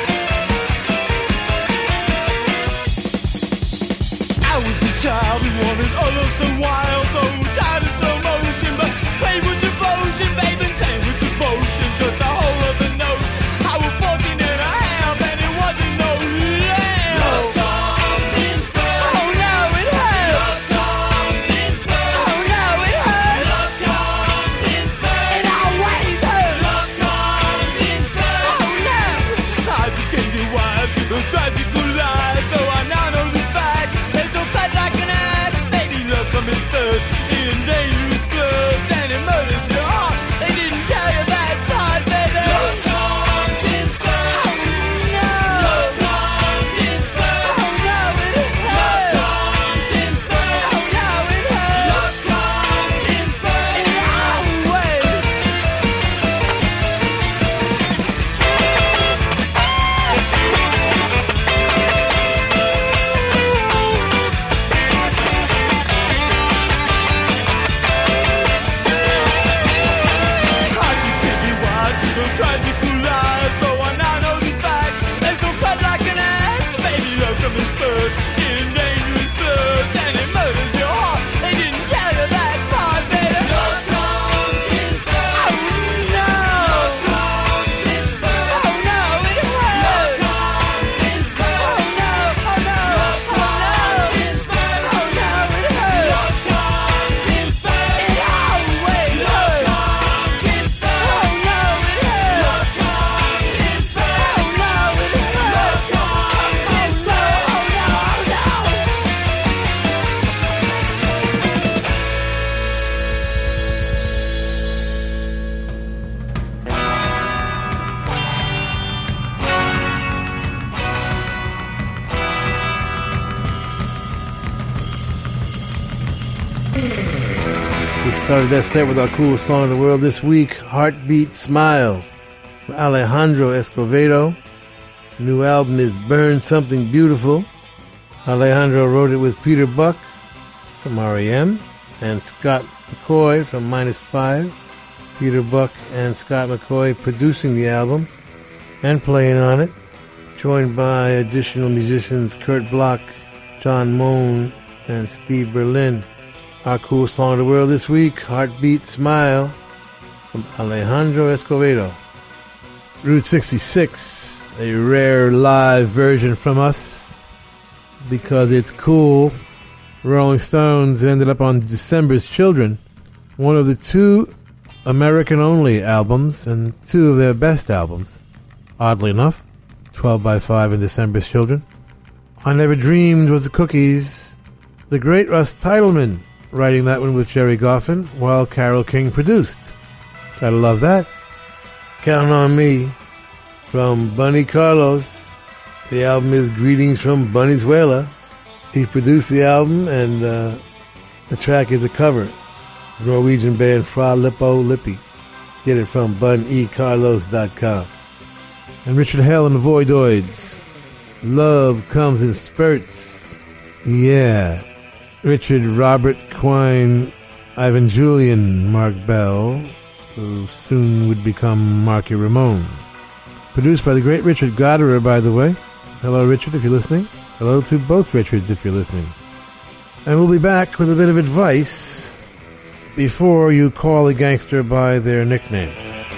I was a child who wanted all of so wild, though tired of slow motion, but played with devotion, babe, and sang with devotion, just a whole other notion. I was 14 and a half, and it wasn't no lamb. Love comes in spells. Oh no, it hurts. Love comes in spells. Oh no, it hurts. Love comes in spells. It always hurts. Love comes in spells. Oh no, I just can't get wise to the tragical lies, though I now know the fact. They don't cut like an axe, baby, love comes first. In dangerous floods, and it murders your heart. They didn't tell you that part, baby. Love comes in spells. Oh no. Love comes in spells. Oh no, it hurts. Love comes in spells. Oh no, it hurts. Love comes in spells. It always. I just can't be wise to those tragical lies, though I now know the fact. They don't cut like an axe, baby, love comes first. In dangerous floods, and it murders your heart. They didn't tell you that part, baby. Love comes in spells. Oh no. Love comes in spells. Oh no, it hurts. Love comes in spells. Oh no, oh no. Love comes in spells. Oh no, it hurts. Love comes in spells. It always hurts. Love comes in spells. Oh no, it hurts. Love comes in spells. Oh no, it hurts. Love comes in spells. Oh no, We started that set with our coolest song in the world this week, Heartbeat Smile, from Alejandro Escovedo. New album is Burn Something Beautiful. Alejandro wrote it with Peter Buck from R.E.M. and Scott McCoy from -5. Peter Buck and Scott McCoy producing the album and playing on it, joined by additional musicians Kurt Bloch, John Moan, and Steve Berlin. Our cool song of the world this week, Heartbeat Smile, from Alejandro Escovedo. Route 66, a rare live version from us, because it's cool. Rolling Stones ended up on December's Children one of the two American-only albums and two of their best albums, oddly enough, 12 by 5 and December's Children. I Never Dreamed was the Cookies. The great Russ Titleman writing that one with Jerry Goffin, while Carole King produced. Gotta love that. Count on Me from Bunny Carlos. The album is Greetings from Bunnyzuela. He produced the album, and the track is a cover. Norwegian band Fra Lippo Lippi. Get it from bunecarlos.com. And Richard Hell and the Voidoids. Love Comes in Spurts. Yeah. Richard Robert Quine, Ivan Julian, Mark Bell, who soon would become Marky Ramone. Produced by the great Richard Goddard, by the way. Hello, Richard, if you're listening. Hello to both Richards, if you're listening. And we'll be back with a bit of advice before you call a gangster by their nickname.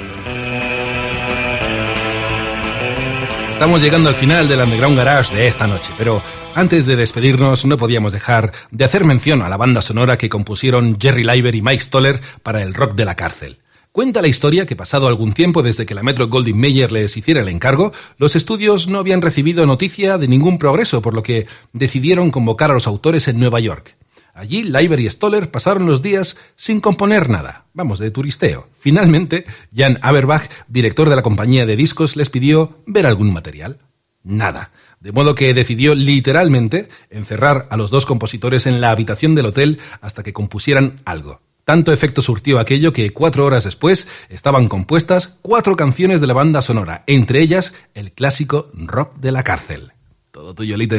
Estamos llegando al final del Underground Garage de esta noche, pero antes de despedirnos no podíamos dejar de hacer mención a la banda sonora que compusieron Jerry Leiber y Mike Stoller para el rock de la cárcel. Cuenta la historia que pasado algún tiempo desde que la Metro-Goldwyn-Mayer les hiciera el encargo, los estudios no habían recibido noticia de ningún progreso, por lo que decidieron convocar a los autores en Nueva York. Allí, Leiber y Stoller pasaron los días sin componer nada, vamos, de turisteo. Finalmente, Jan Aberbach, director de la compañía de discos, les pidió ver algún material. Nada. De modo que decidió literalmente encerrar a los dos compositores en la habitación del hotel hasta que compusieran algo. Tanto efecto surtió aquello que 4 horas después estaban compuestas 4 canciones de la banda sonora, entre ellas el clásico Rock de la Cárcel. Todo tuyo, Little.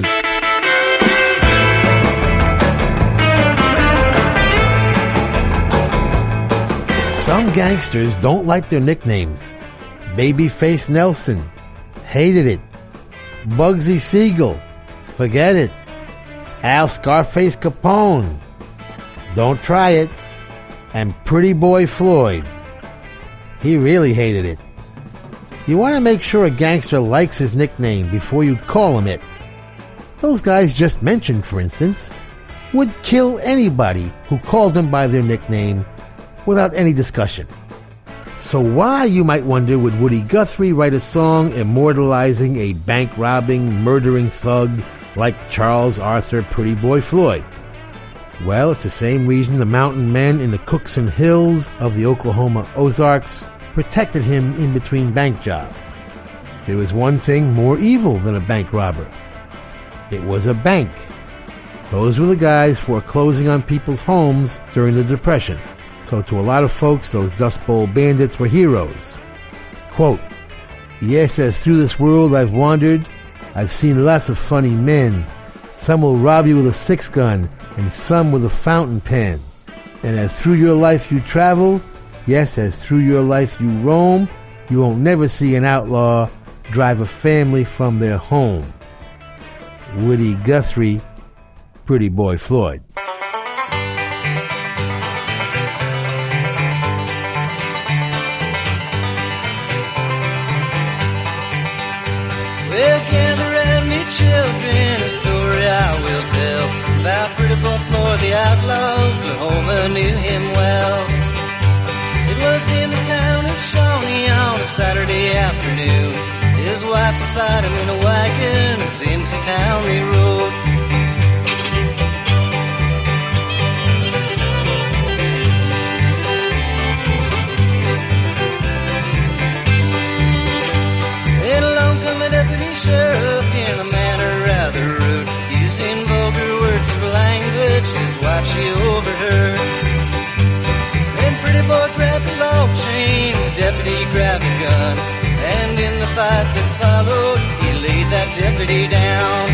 Some gangsters don't like their nicknames. Babyface Nelson, hated it. Bugsy Siegel, forget it. Al Scarface Capone, don't try it. And Pretty Boy Floyd, he really hated it. You want to make sure a gangster likes his nickname before you call him it. Those guys just mentioned, for instance, would kill anybody who called them by their nickname without any discussion. So why, you might wonder, would Woody Guthrie write a song immortalizing a bank-robbing, murdering thug like Charles Arthur Pretty Boy Floyd? Well, it's the same reason the mountain men in the Cookson Hills of the Oklahoma Ozarks protected him in between bank jobs. There was one thing more evil than a bank robber. It was a bank. Those were the guys foreclosing on people's homes during the Depression. So to a lot of folks, those Dust Bowl bandits were heroes. Quote, yes, as through this world I've wandered, I've seen lots of funny men. Some will rob you with a 6-gun, and some with a fountain pen. And as through your life you travel, yes, as through your life you roam, you won't never see an outlaw drive a family from their home. Woody Guthrie, Pretty Boy Floyd. Well, gather round me, children, a story I will tell about Pretty Boy Floyd, the outlaw. Oklahoma knew him well. It was in the town of Shawnee on a Saturday afternoon. His wife beside him in a wagon, as into town they rode. And along come a deputy sheriff in a manner rather rude, using vulgar words of language his wife she overheard. Then Pretty Boy grabbed the log chain, the deputy grabbed a gun, and in the fight that followed, he laid that deputy down.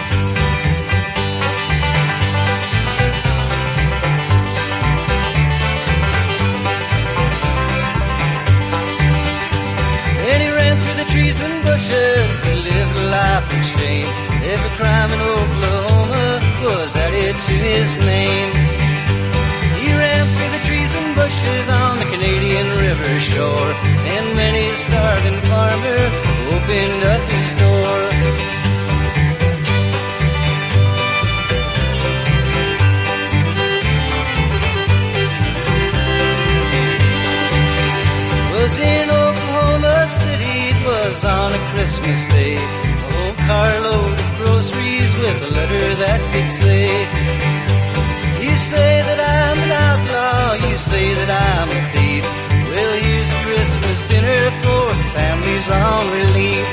Then he ran through the trees and bushes, he lived a life of shame. Every crime in Oklahoma was added to his name. He ran through the trees and bushes on the Canadian River shore, and many a starving farmer opened up his door. was on a Christmas day. A whole carload of groceries with a letter that could say, you say that I'm an outlaw, you say that I'm a thief. Well, here's a Christmas dinner for families on relief.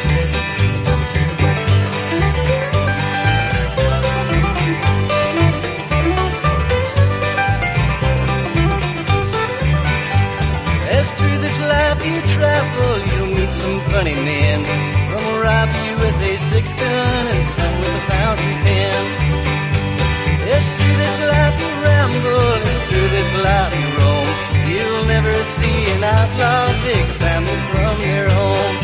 As through this life you travel, you'll meet some funny men. Some will rob you with a 6-gun and some with a fountain pen. As through this life you ramble, as through this life you roam, you'll never see an outlaw take a family from their home.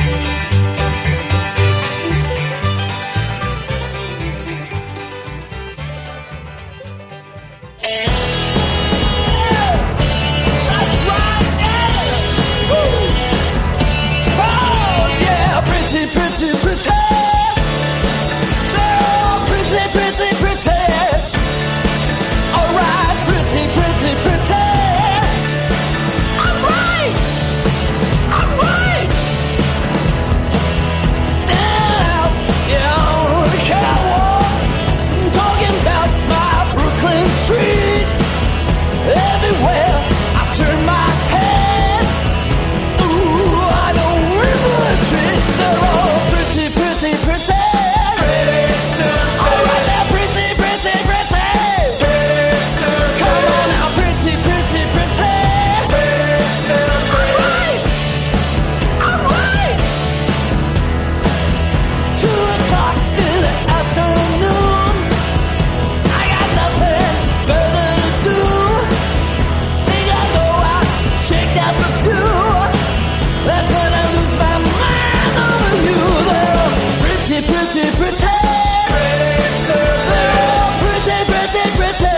Pretty, pretty, pretty. Oh, pretty, pretty, pretty. Alright, pretty, pretty, pretty. Alright, alright. Down, yeah, on the catwalk, talking about my Brooklyn street. Everywhere I turn my head, ooh, I know where's the treat. They're all pretty, pretty, pretty. Alright now, pretty, pretty, pretty. Come on now, pretty, pretty, pretty. Alright, alright. 2 o'clock in the afternoon, I got nothing better to do. Think I go out, check out the view. That's when I lose my mind over you. They're all pretty, pretty, pretty. They're all pretty, pretty, pretty.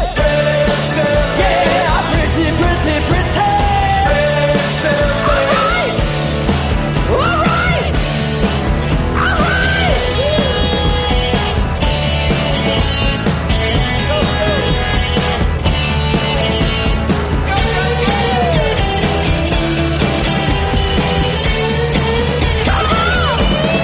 Yeah, pretty, pretty, pretty. Alright, alright, alright. Come on!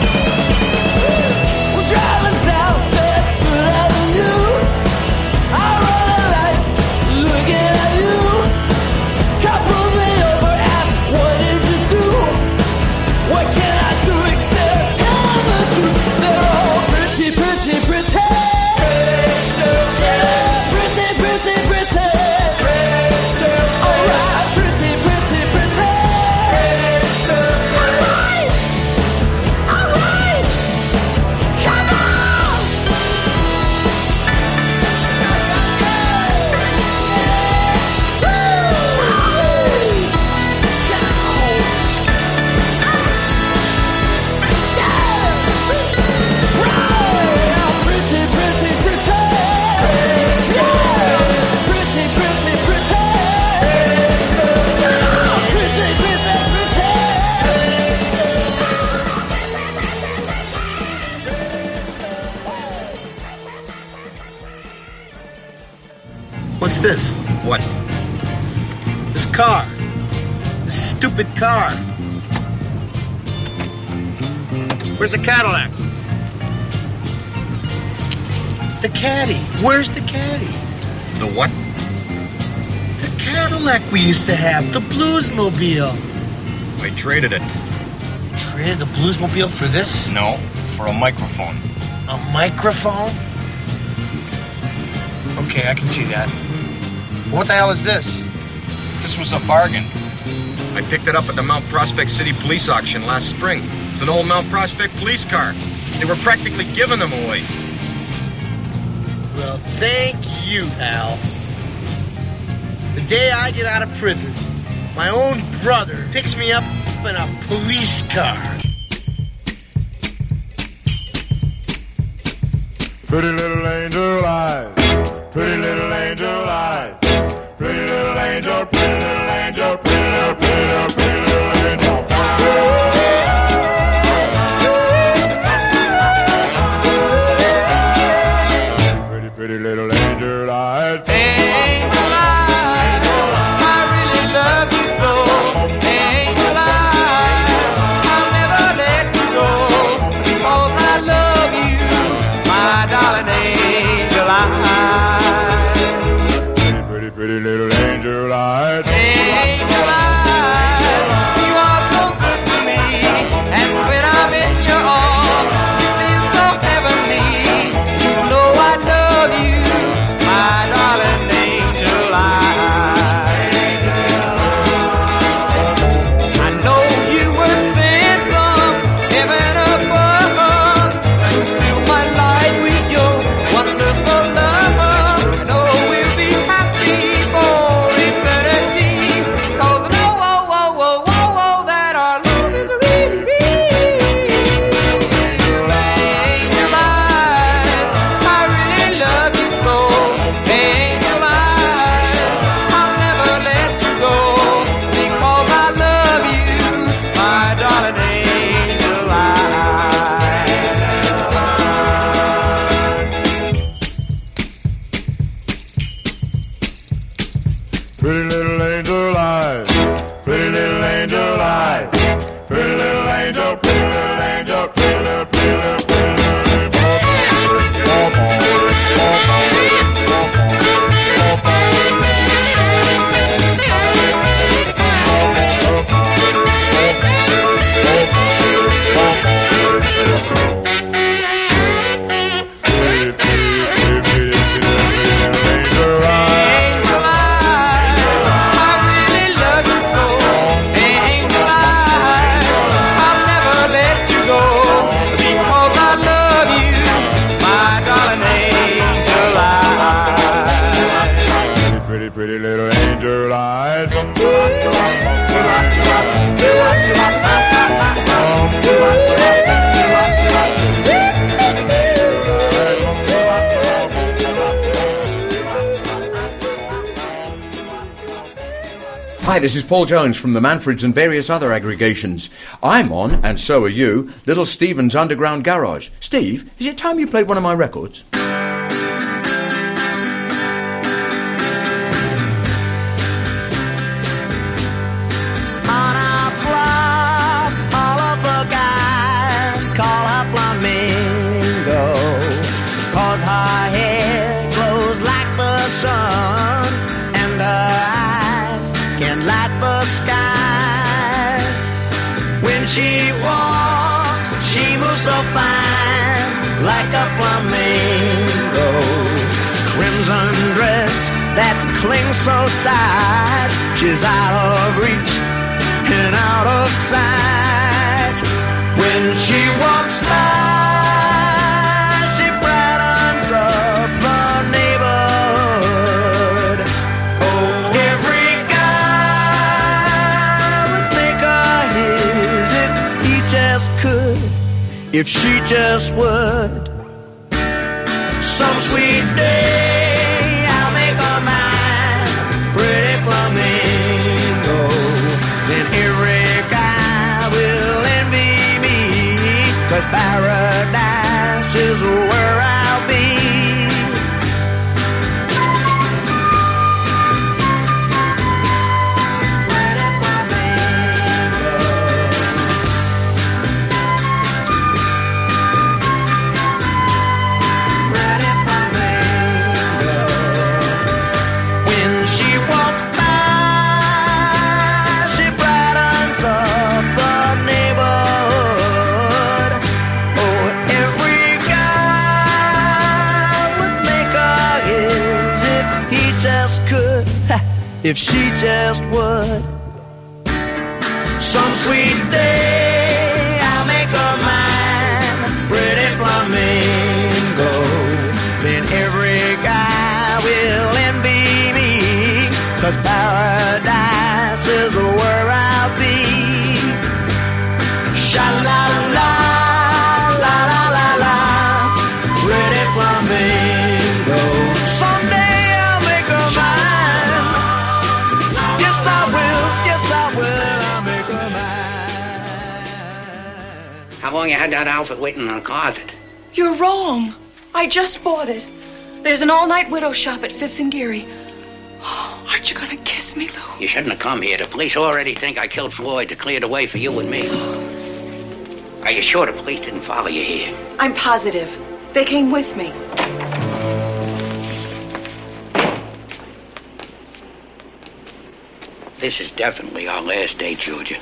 We're driving down Bedford Avenue. I run a light, looking at you. Cop pulled me over, asked, what did you do? What can I do except tell the truth? They're all pretty, pretty, pretty. Yeah, pretty, pretty, pretty. Alright, pretty, pretty, pretty. Alright, alright. Come on! Pretty, pretty, pretty. Yeah, pretty, pretty, pretty. Pretty, pretty, pretty. What's this? What? This car. This stupid car. Where's the Cadillac? The caddy. Where's the caddy? The what? The Cadillac we used to have. The Bluesmobile. I traded it. Traded the Bluesmobile for this? No, for a microphone. A microphone? Okay, I can see that. What the hell is this? This was a bargain. I picked it up at the Mount Prospect City Police auction last spring. It's an old Mount Prospect police car. They were practically giving them away. Well, thank you, pal. The day I get out of prison, my own brother picks me up in a police car. Pretty little angel eyes, pretty little angel eyes, pretty little angel, pretty little angel, pretty little, pretty little, pretty little angel. Pretty, pretty little angel eyes. Angel eyes, I really love you so. Angel eyes, I'll never let light. Angel eyes, you are so good to me. And when I'm in your arms, you feel so heavenly. You know I love you, my darling angel eyes. I know you were sent from heaven above to fill my life with your wonderful love. I know we'll be happy for eternity. 'Cause I know, that our love is really real. Angel eyes, I really love you so. Angel eyes, I'll never let you go. Because I love you, my darling angel eyes. Pretty little angel eyes. Pretty little angel eyes. Pretty little angel, pretty little angel, pretty little, pretty little, pretty little Angel eyes, I really love you so. Angel eyes, I'll never let you go. Because I love you, my darling angel eyes. pretty, pretty little angel eyes. Hi, this is Paul Jones from the Manfreds and various other aggregations. I'm on, and so are you, Little Steven's Underground Garage. Steve, is it time you played one of my records? On our block, all of the guys call her Flamingo. 'Cause her hair glows like the sun, and her eyes can light the skies. When she walks, she moves so fine, like a flamingo. Crimson dress that clings so tight, she's out of reach and out of sight. When she walks by, she brightens up the neighborhood. Oh, every guy would make her his if he just could, if she just would. Some sweet day I'll make her mine, pretty flamingo. Then every guy will envy me, 'cause paradise is where I'll be. When she walks by, she brightens up the neighborhood. Oh, every guy would make her his if he just could, if she just would. Some sweet day I'll make her mine, pretty flamingo. Then every guy will envy me, 'cause paradise is where I'll be. Sha-la-la, la-la-la-la, pretty flamingo. Someday I'll make her mine. Yes, I will, I'll make her mine. How long you had that outfit waiting in the closet? You're wrong. I just bought it. There's an all-night widow shop at 5th and Geary. Aren't you gonna kiss me, Lou? You shouldn't have come here. The police already think I killed Floyd to clear the way for you and me. Are you sure the police didn't follow you here? I'm positive. They came with me. This is definitely our last day, Georgia.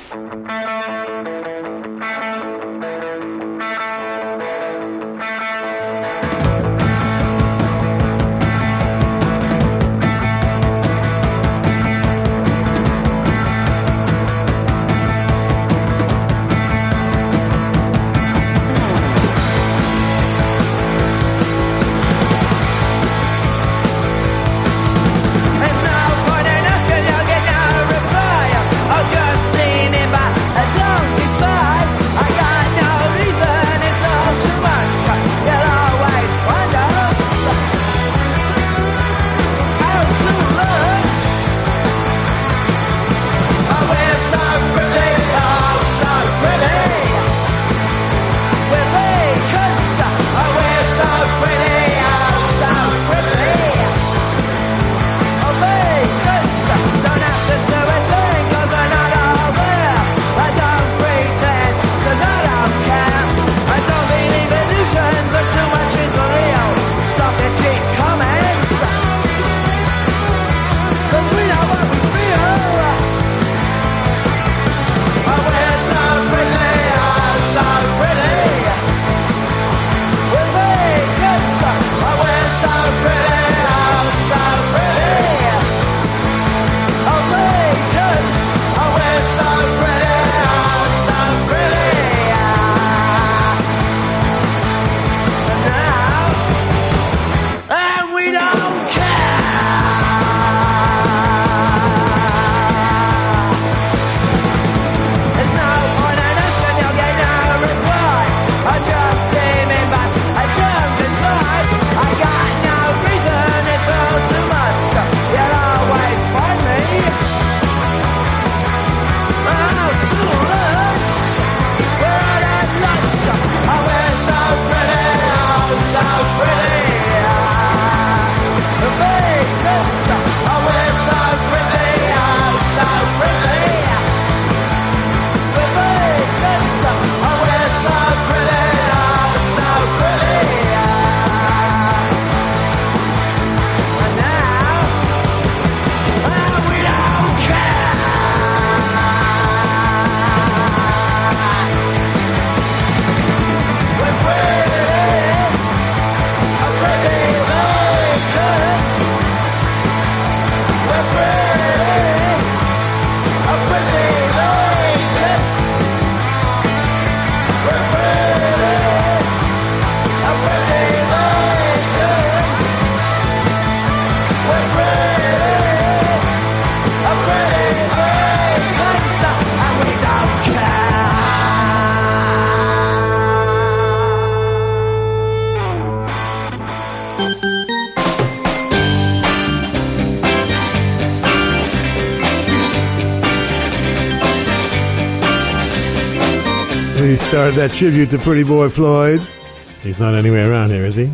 We started that tribute to Pretty Boy Floyd. He's not anywhere around here, is he?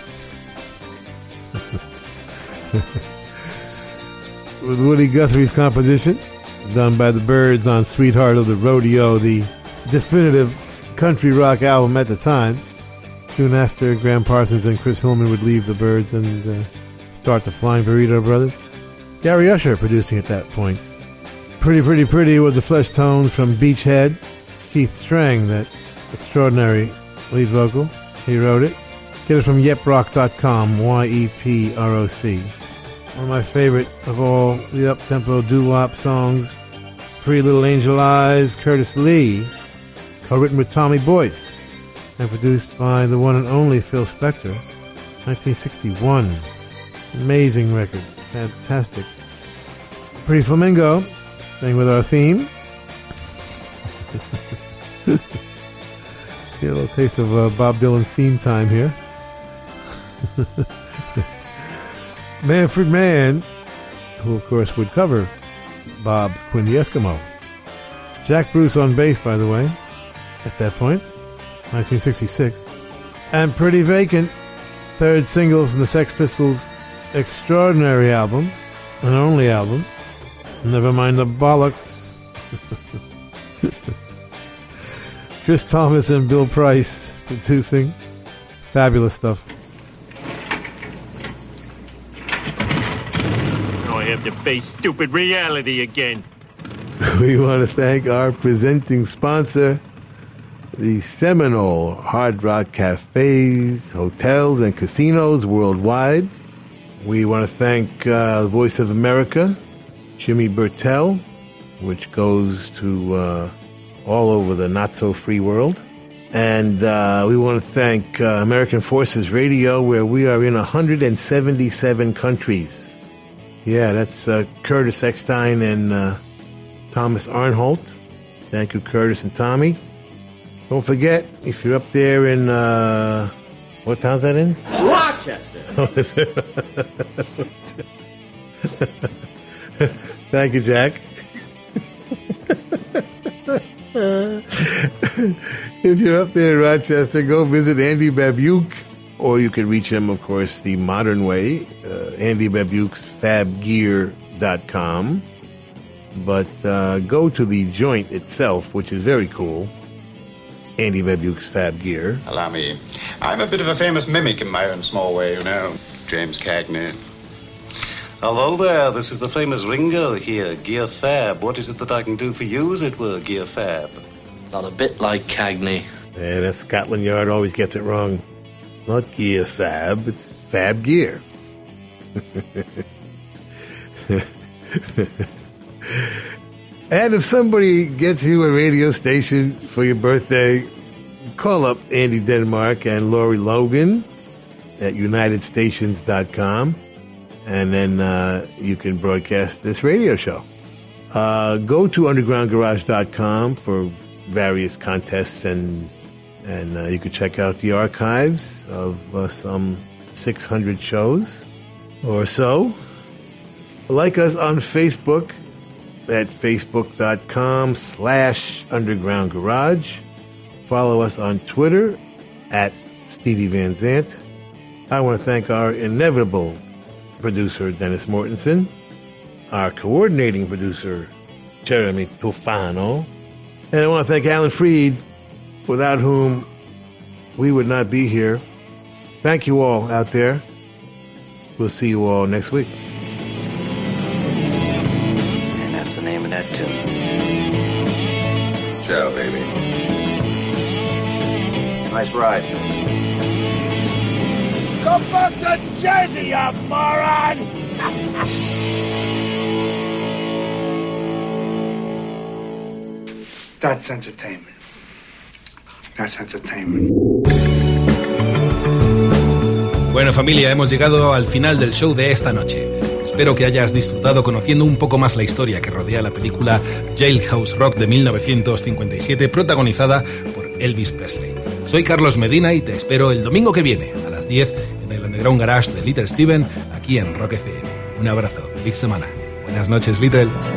With Woody Guthrie's composition, done by the Byrds on Sweetheart of the Rodeo, the definitive country rock album at the time. Soon after, Graham Parsons and Chris Hillman would leave the Byrds and start the Flying Burrito Brothers. Gary Usher producing at that point. Pretty Pretty Pretty was the flesh tones from Beachhead. Keith Strang, that extraordinary lead vocal. He wrote it. Get it from yeprock.com, Y-E-P-R-O-C. One of my favorite of all the up-tempo doo-wop songs, Pretty Little Angel Eyes, Curtis Lee, co-written with Tommy Boyce, and produced by the one and only Phil Spector, 1961. Amazing record. Fantastic. Pretty Flamingo, staying with our theme. Get a little taste of Bob Dylan's theme time here. Manfred Mann, who of course would cover Bob's Quinn the Eskimo. Jack Bruce on bass, by the way, at that point, 1966. And Pretty Vacant, third single from the Sex Pistols' extraordinary album, an only album, Never Mind the Bollocks. Chris Thomas and Bill Price producing. Fabulous stuff. Now I have to face stupid reality again. We want to thank our presenting sponsor, the Seminole Hard Rock Cafes, hotels, and casinos worldwide. We want to thank Voice of America, Jimmy Burtell, which goes to all over the not-so-free world. And we want to thank American Forces Radio, where we are in 177 countries. Yeah, that's Curtis Eckstein and Thomas Arnholt. Thank you, Curtis and Tommy. Don't forget, if you're up there in, what town's that in? Rochester. Thank you, Jack. If you're up there in Rochester, go visit Andy Babuke, or you can reach him, of course, the modern way, Andy Babuke's fabgear.com. But go to the joint itself, which is very cool, Andy Babuke's Fab Gear. Allow me. I'm a bit of a famous mimic in my own small way, you know. James Cagney. Hello there, this is the famous Ringo here, Gear Fab. What is it that I can do for you, as it were, Gear Fab? Not a bit like Cagney. Yeah, that Scotland Yard always gets it wrong. It's not Gear Fab, it's Fab Gear. And if somebody gets you a radio station for your birthday, call up Andy Denmark and Lori Logan at unitedstations.com, and then you can broadcast this radio show. Go to undergroundgarage.com for various contests, and you can check out the archives of some 600 shows or so. Like us on Facebook at facebook.com/undergroundgarage. Follow us on Twitter at Stevie Van Zandt. I want to thank our inevitable producer, Dennis Mortensen, our coordinating producer, Jeremy Tufano, and I want to thank Alan Freed, without whom we would not be here. Thank you all out there. We'll see you all next week. The name of that tune. Ciao, baby. Nice ride. Come back to Jersey, you moron! That's entertainment. That's entertainment. Bueno, familia, hemos llegado al final del show de esta noche. Espero que hayas disfrutado conociendo un poco más la historia que rodea la película Jailhouse Rock de 1957, protagonizada por Elvis Presley. Soy Carlos Medina y te espero el domingo que viene a las 10 en el Underground Garage de Little Steven, aquí en Rock FM. Un abrazo, feliz semana. Buenas noches, Little.